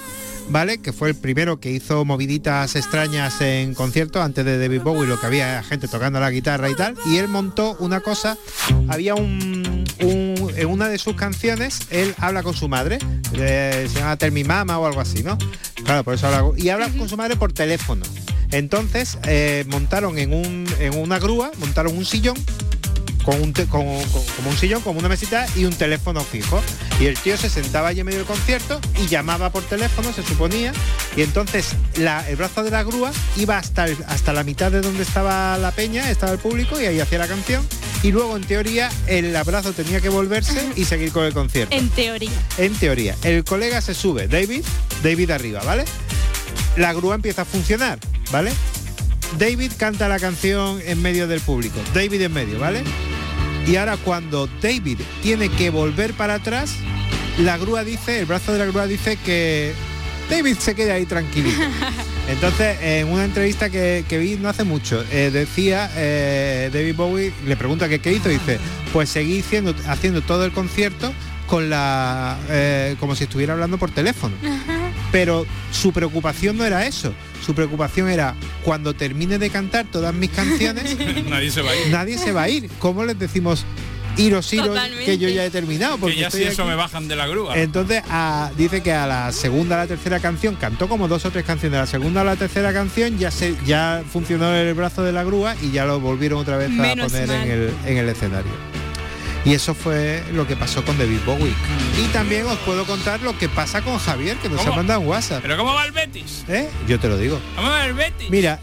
¿vale? Que fue el primero que hizo moviditas extrañas en conciertos antes de David Bowie, lo que había gente tocando la guitarra y tal, y él montó una cosa, había en una de sus canciones, él habla con su madre, se llama Tell Me Mama o algo así, ¿no? Claro, por eso habla con su madre por teléfono. Entonces montaron en una grúa, montaron un sillón, como un sillón, como una mesita y un teléfono fijo. Y el tío se sentaba allí en medio del concierto y llamaba por teléfono, se suponía, y entonces el brazo de la grúa iba hasta la mitad de donde estaba la peña, estaba el público, y ahí hacía la canción, y luego en teoría el brazo tenía que volverse y seguir con el concierto. En teoría. En teoría. El colega se sube, David arriba, ¿vale? La grúa empieza a funcionar, ¿vale? David canta la canción en medio del público, David en medio, ¿vale? Y ahora cuando David tiene que volver para atrás, el brazo de la grúa dice que David se quede ahí tranquilito. Entonces, en una entrevista que vi no hace mucho, decía David Bowie, le pregunta qué hizo, dice, pues seguí haciendo todo el concierto con como si estuviera hablando por teléfono. Pero su preocupación no era eso. Su preocupación era, cuando termine de cantar todas mis canciones, nadie se va a ir. Nadie se va a ir. ¿Cómo les decimos iros, que yo ya he terminado? Porque que ya si eso aquí. me bajan de la grúa. Entonces dice que a la segunda, a la tercera canción, cantó como 2 o 3 canciones. A la segunda o la tercera canción ya funcionó el brazo de la grúa y ya lo volvieron otra vez a poner en el escenario. Y eso fue lo que pasó con David Bowie. Y también os puedo contar lo que pasa con Javier, que nos ha mandado un WhatsApp. ¿Pero cómo va el Betis? Yo te lo digo. ¿Cómo va el Betis? Mira,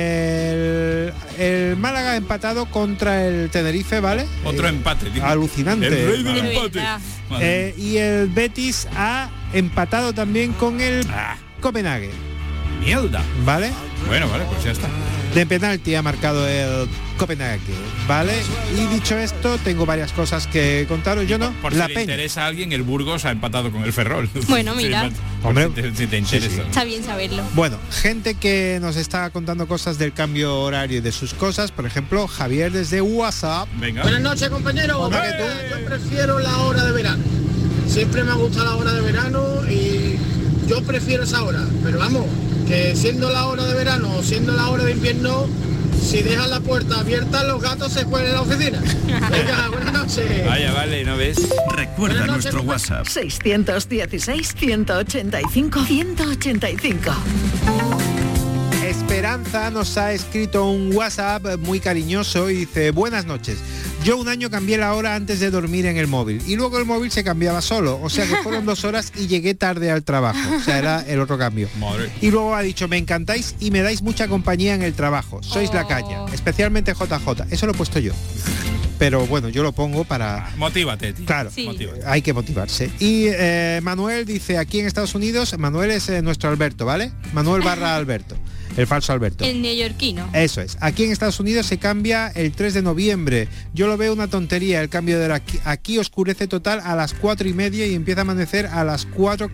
el Málaga ha empatado contra el Tenerife, ¿vale? Otro empate. Tío. Alucinante. El rey del empate. Y el Betis ha empatado también con el Copenhague. Mierda. ¿Vale? Bueno, vale, pues ya está. De penalti ha marcado el Copenhague, ¿vale? Y dicho esto, tengo varias cosas que contaros. Yo no. Por si le interesa a alguien, el Burgos ha empatado con el Ferrol. Bueno, mira. Hombre, si te interesa. Sí. Está bien saberlo. Bueno, gente que nos está contando cosas del cambio horario y de sus cosas. Por ejemplo, Javier desde WhatsApp. Venga. Buenas noches, compañeros. Yo prefiero la hora de verano. Siempre me ha gustado la hora de verano y yo prefiero esa hora. Pero vamos, que siendo la hora de verano o siendo la hora de invierno, si dejan la puerta abierta, los gatos se juegan en la oficina. Venga, buenas noches. Vaya, vale, ¿no ves? Recuerda nuestro WhatsApp. 616-185-185. Esperanza nos ha escrito un WhatsApp muy cariñoso y dice: buenas noches. Yo un año cambié la hora antes de dormir en el móvil y luego el móvil se cambiaba solo, o sea que fueron 2 horas y llegué tarde al trabajo, o sea, era el otro cambio. Madre. Y luego ha dicho: me encantáis y me dais mucha compañía en el trabajo, sois la caña, especialmente JJ, eso lo he puesto yo. Pero bueno, yo lo pongo para... Motívate, tío. Claro, sí. Hay que motivarse. Y Manuel dice, aquí en Estados Unidos, Manuel es nuestro Alberto, ¿vale? Manuel / Alberto, el falso Alberto. El neoyorquino. Eso es. Aquí en Estados Unidos se cambia el 3 de noviembre. Yo lo veo una tontería el cambio de aquí oscurece total a las 4:30 y empieza a amanecer a las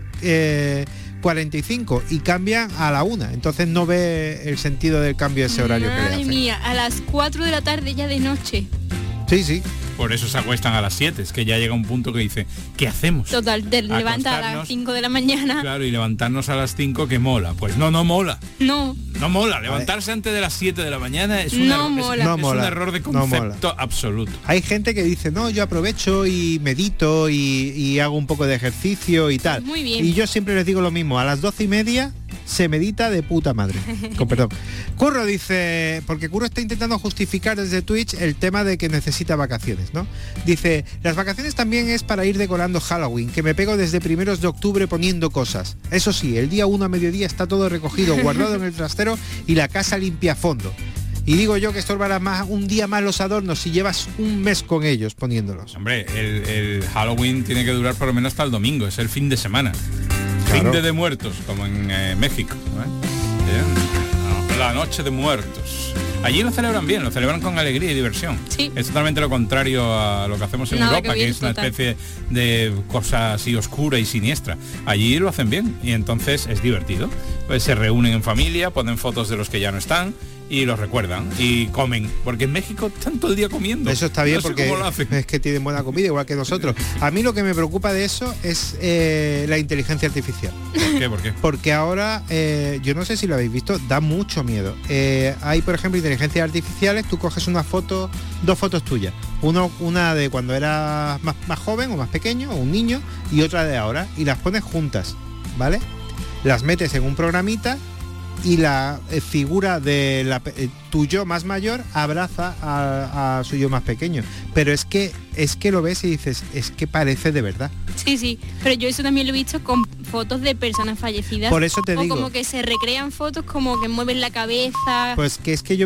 4:45 y cambian a la 1. Entonces no ve el sentido del cambio de ese horario que le hace. Madre mía, a las 4 de la tarde ya de noche. Sí. Por eso se acuestan a las 7, es que ya llega un punto que dice, ¿qué hacemos? Total, te levanta a las 5 de la mañana. Claro, y levantarnos a las 5 que mola. Pues no mola. No mola. Levantarse antes de las 7 de la mañana es un error de concepto absoluto. Hay gente que dice, no, yo aprovecho y medito y hago un poco de ejercicio y tal. Muy bien. Y yo siempre les digo lo mismo, a las 12:30 se medita de puta madre. Con perdón. Curro dice, porque Curro está intentando justificar desde Twitch el tema de que necesita vacaciones, ¿no? Dice, las vacaciones también es para ir decorando Halloween, que me pego desde primeros de octubre poniendo cosas. Eso sí, el día 1 a mediodía está todo recogido, guardado en el trastero y la casa limpia a fondo. Y digo yo que estorbará un día más los adornos si llevas un mes con ellos poniéndolos. Hombre, el Halloween tiene que durar por lo menos hasta el domingo, es el fin de semana. Claro. Fin de muertos, como en México, ¿no? La noche de muertos. Allí lo celebran bien, lo celebran con alegría y diversión. Sí. Es totalmente lo contrario a lo que hacemos en Europa, que es una especie de cosa así oscura y siniestra. Allí lo hacen bien y entonces es divertido. Pues se reúnen en familia, ponen fotos de los que ya no están y lo recuerdan y comen, porque en México están todo el día comiendo. Eso está bien, No sé porque cómo lo hacen. es que tienen buena comida igual que nosotros. A mí lo que me preocupa de eso es la inteligencia artificial. ¿Por qué? ¿Por qué? Porque ahora, yo no sé si lo habéis visto, da mucho miedo. Hay, por ejemplo, inteligencias artificiales, tú coges una foto, 2 fotos tuyas. Una de cuando eras más joven o más pequeño, o un niño, y otra de ahora, y las pones juntas, ¿vale? Las metes en un programita y la figura de tu yo más mayor abraza a su yo más pequeño. Pero es que lo ves y dices, es que parece de verdad. Sí, pero yo eso también lo he visto con fotos de personas fallecidas. Por eso te digo. O como que se recrean fotos, como que mueven la cabeza. Pues que es que yo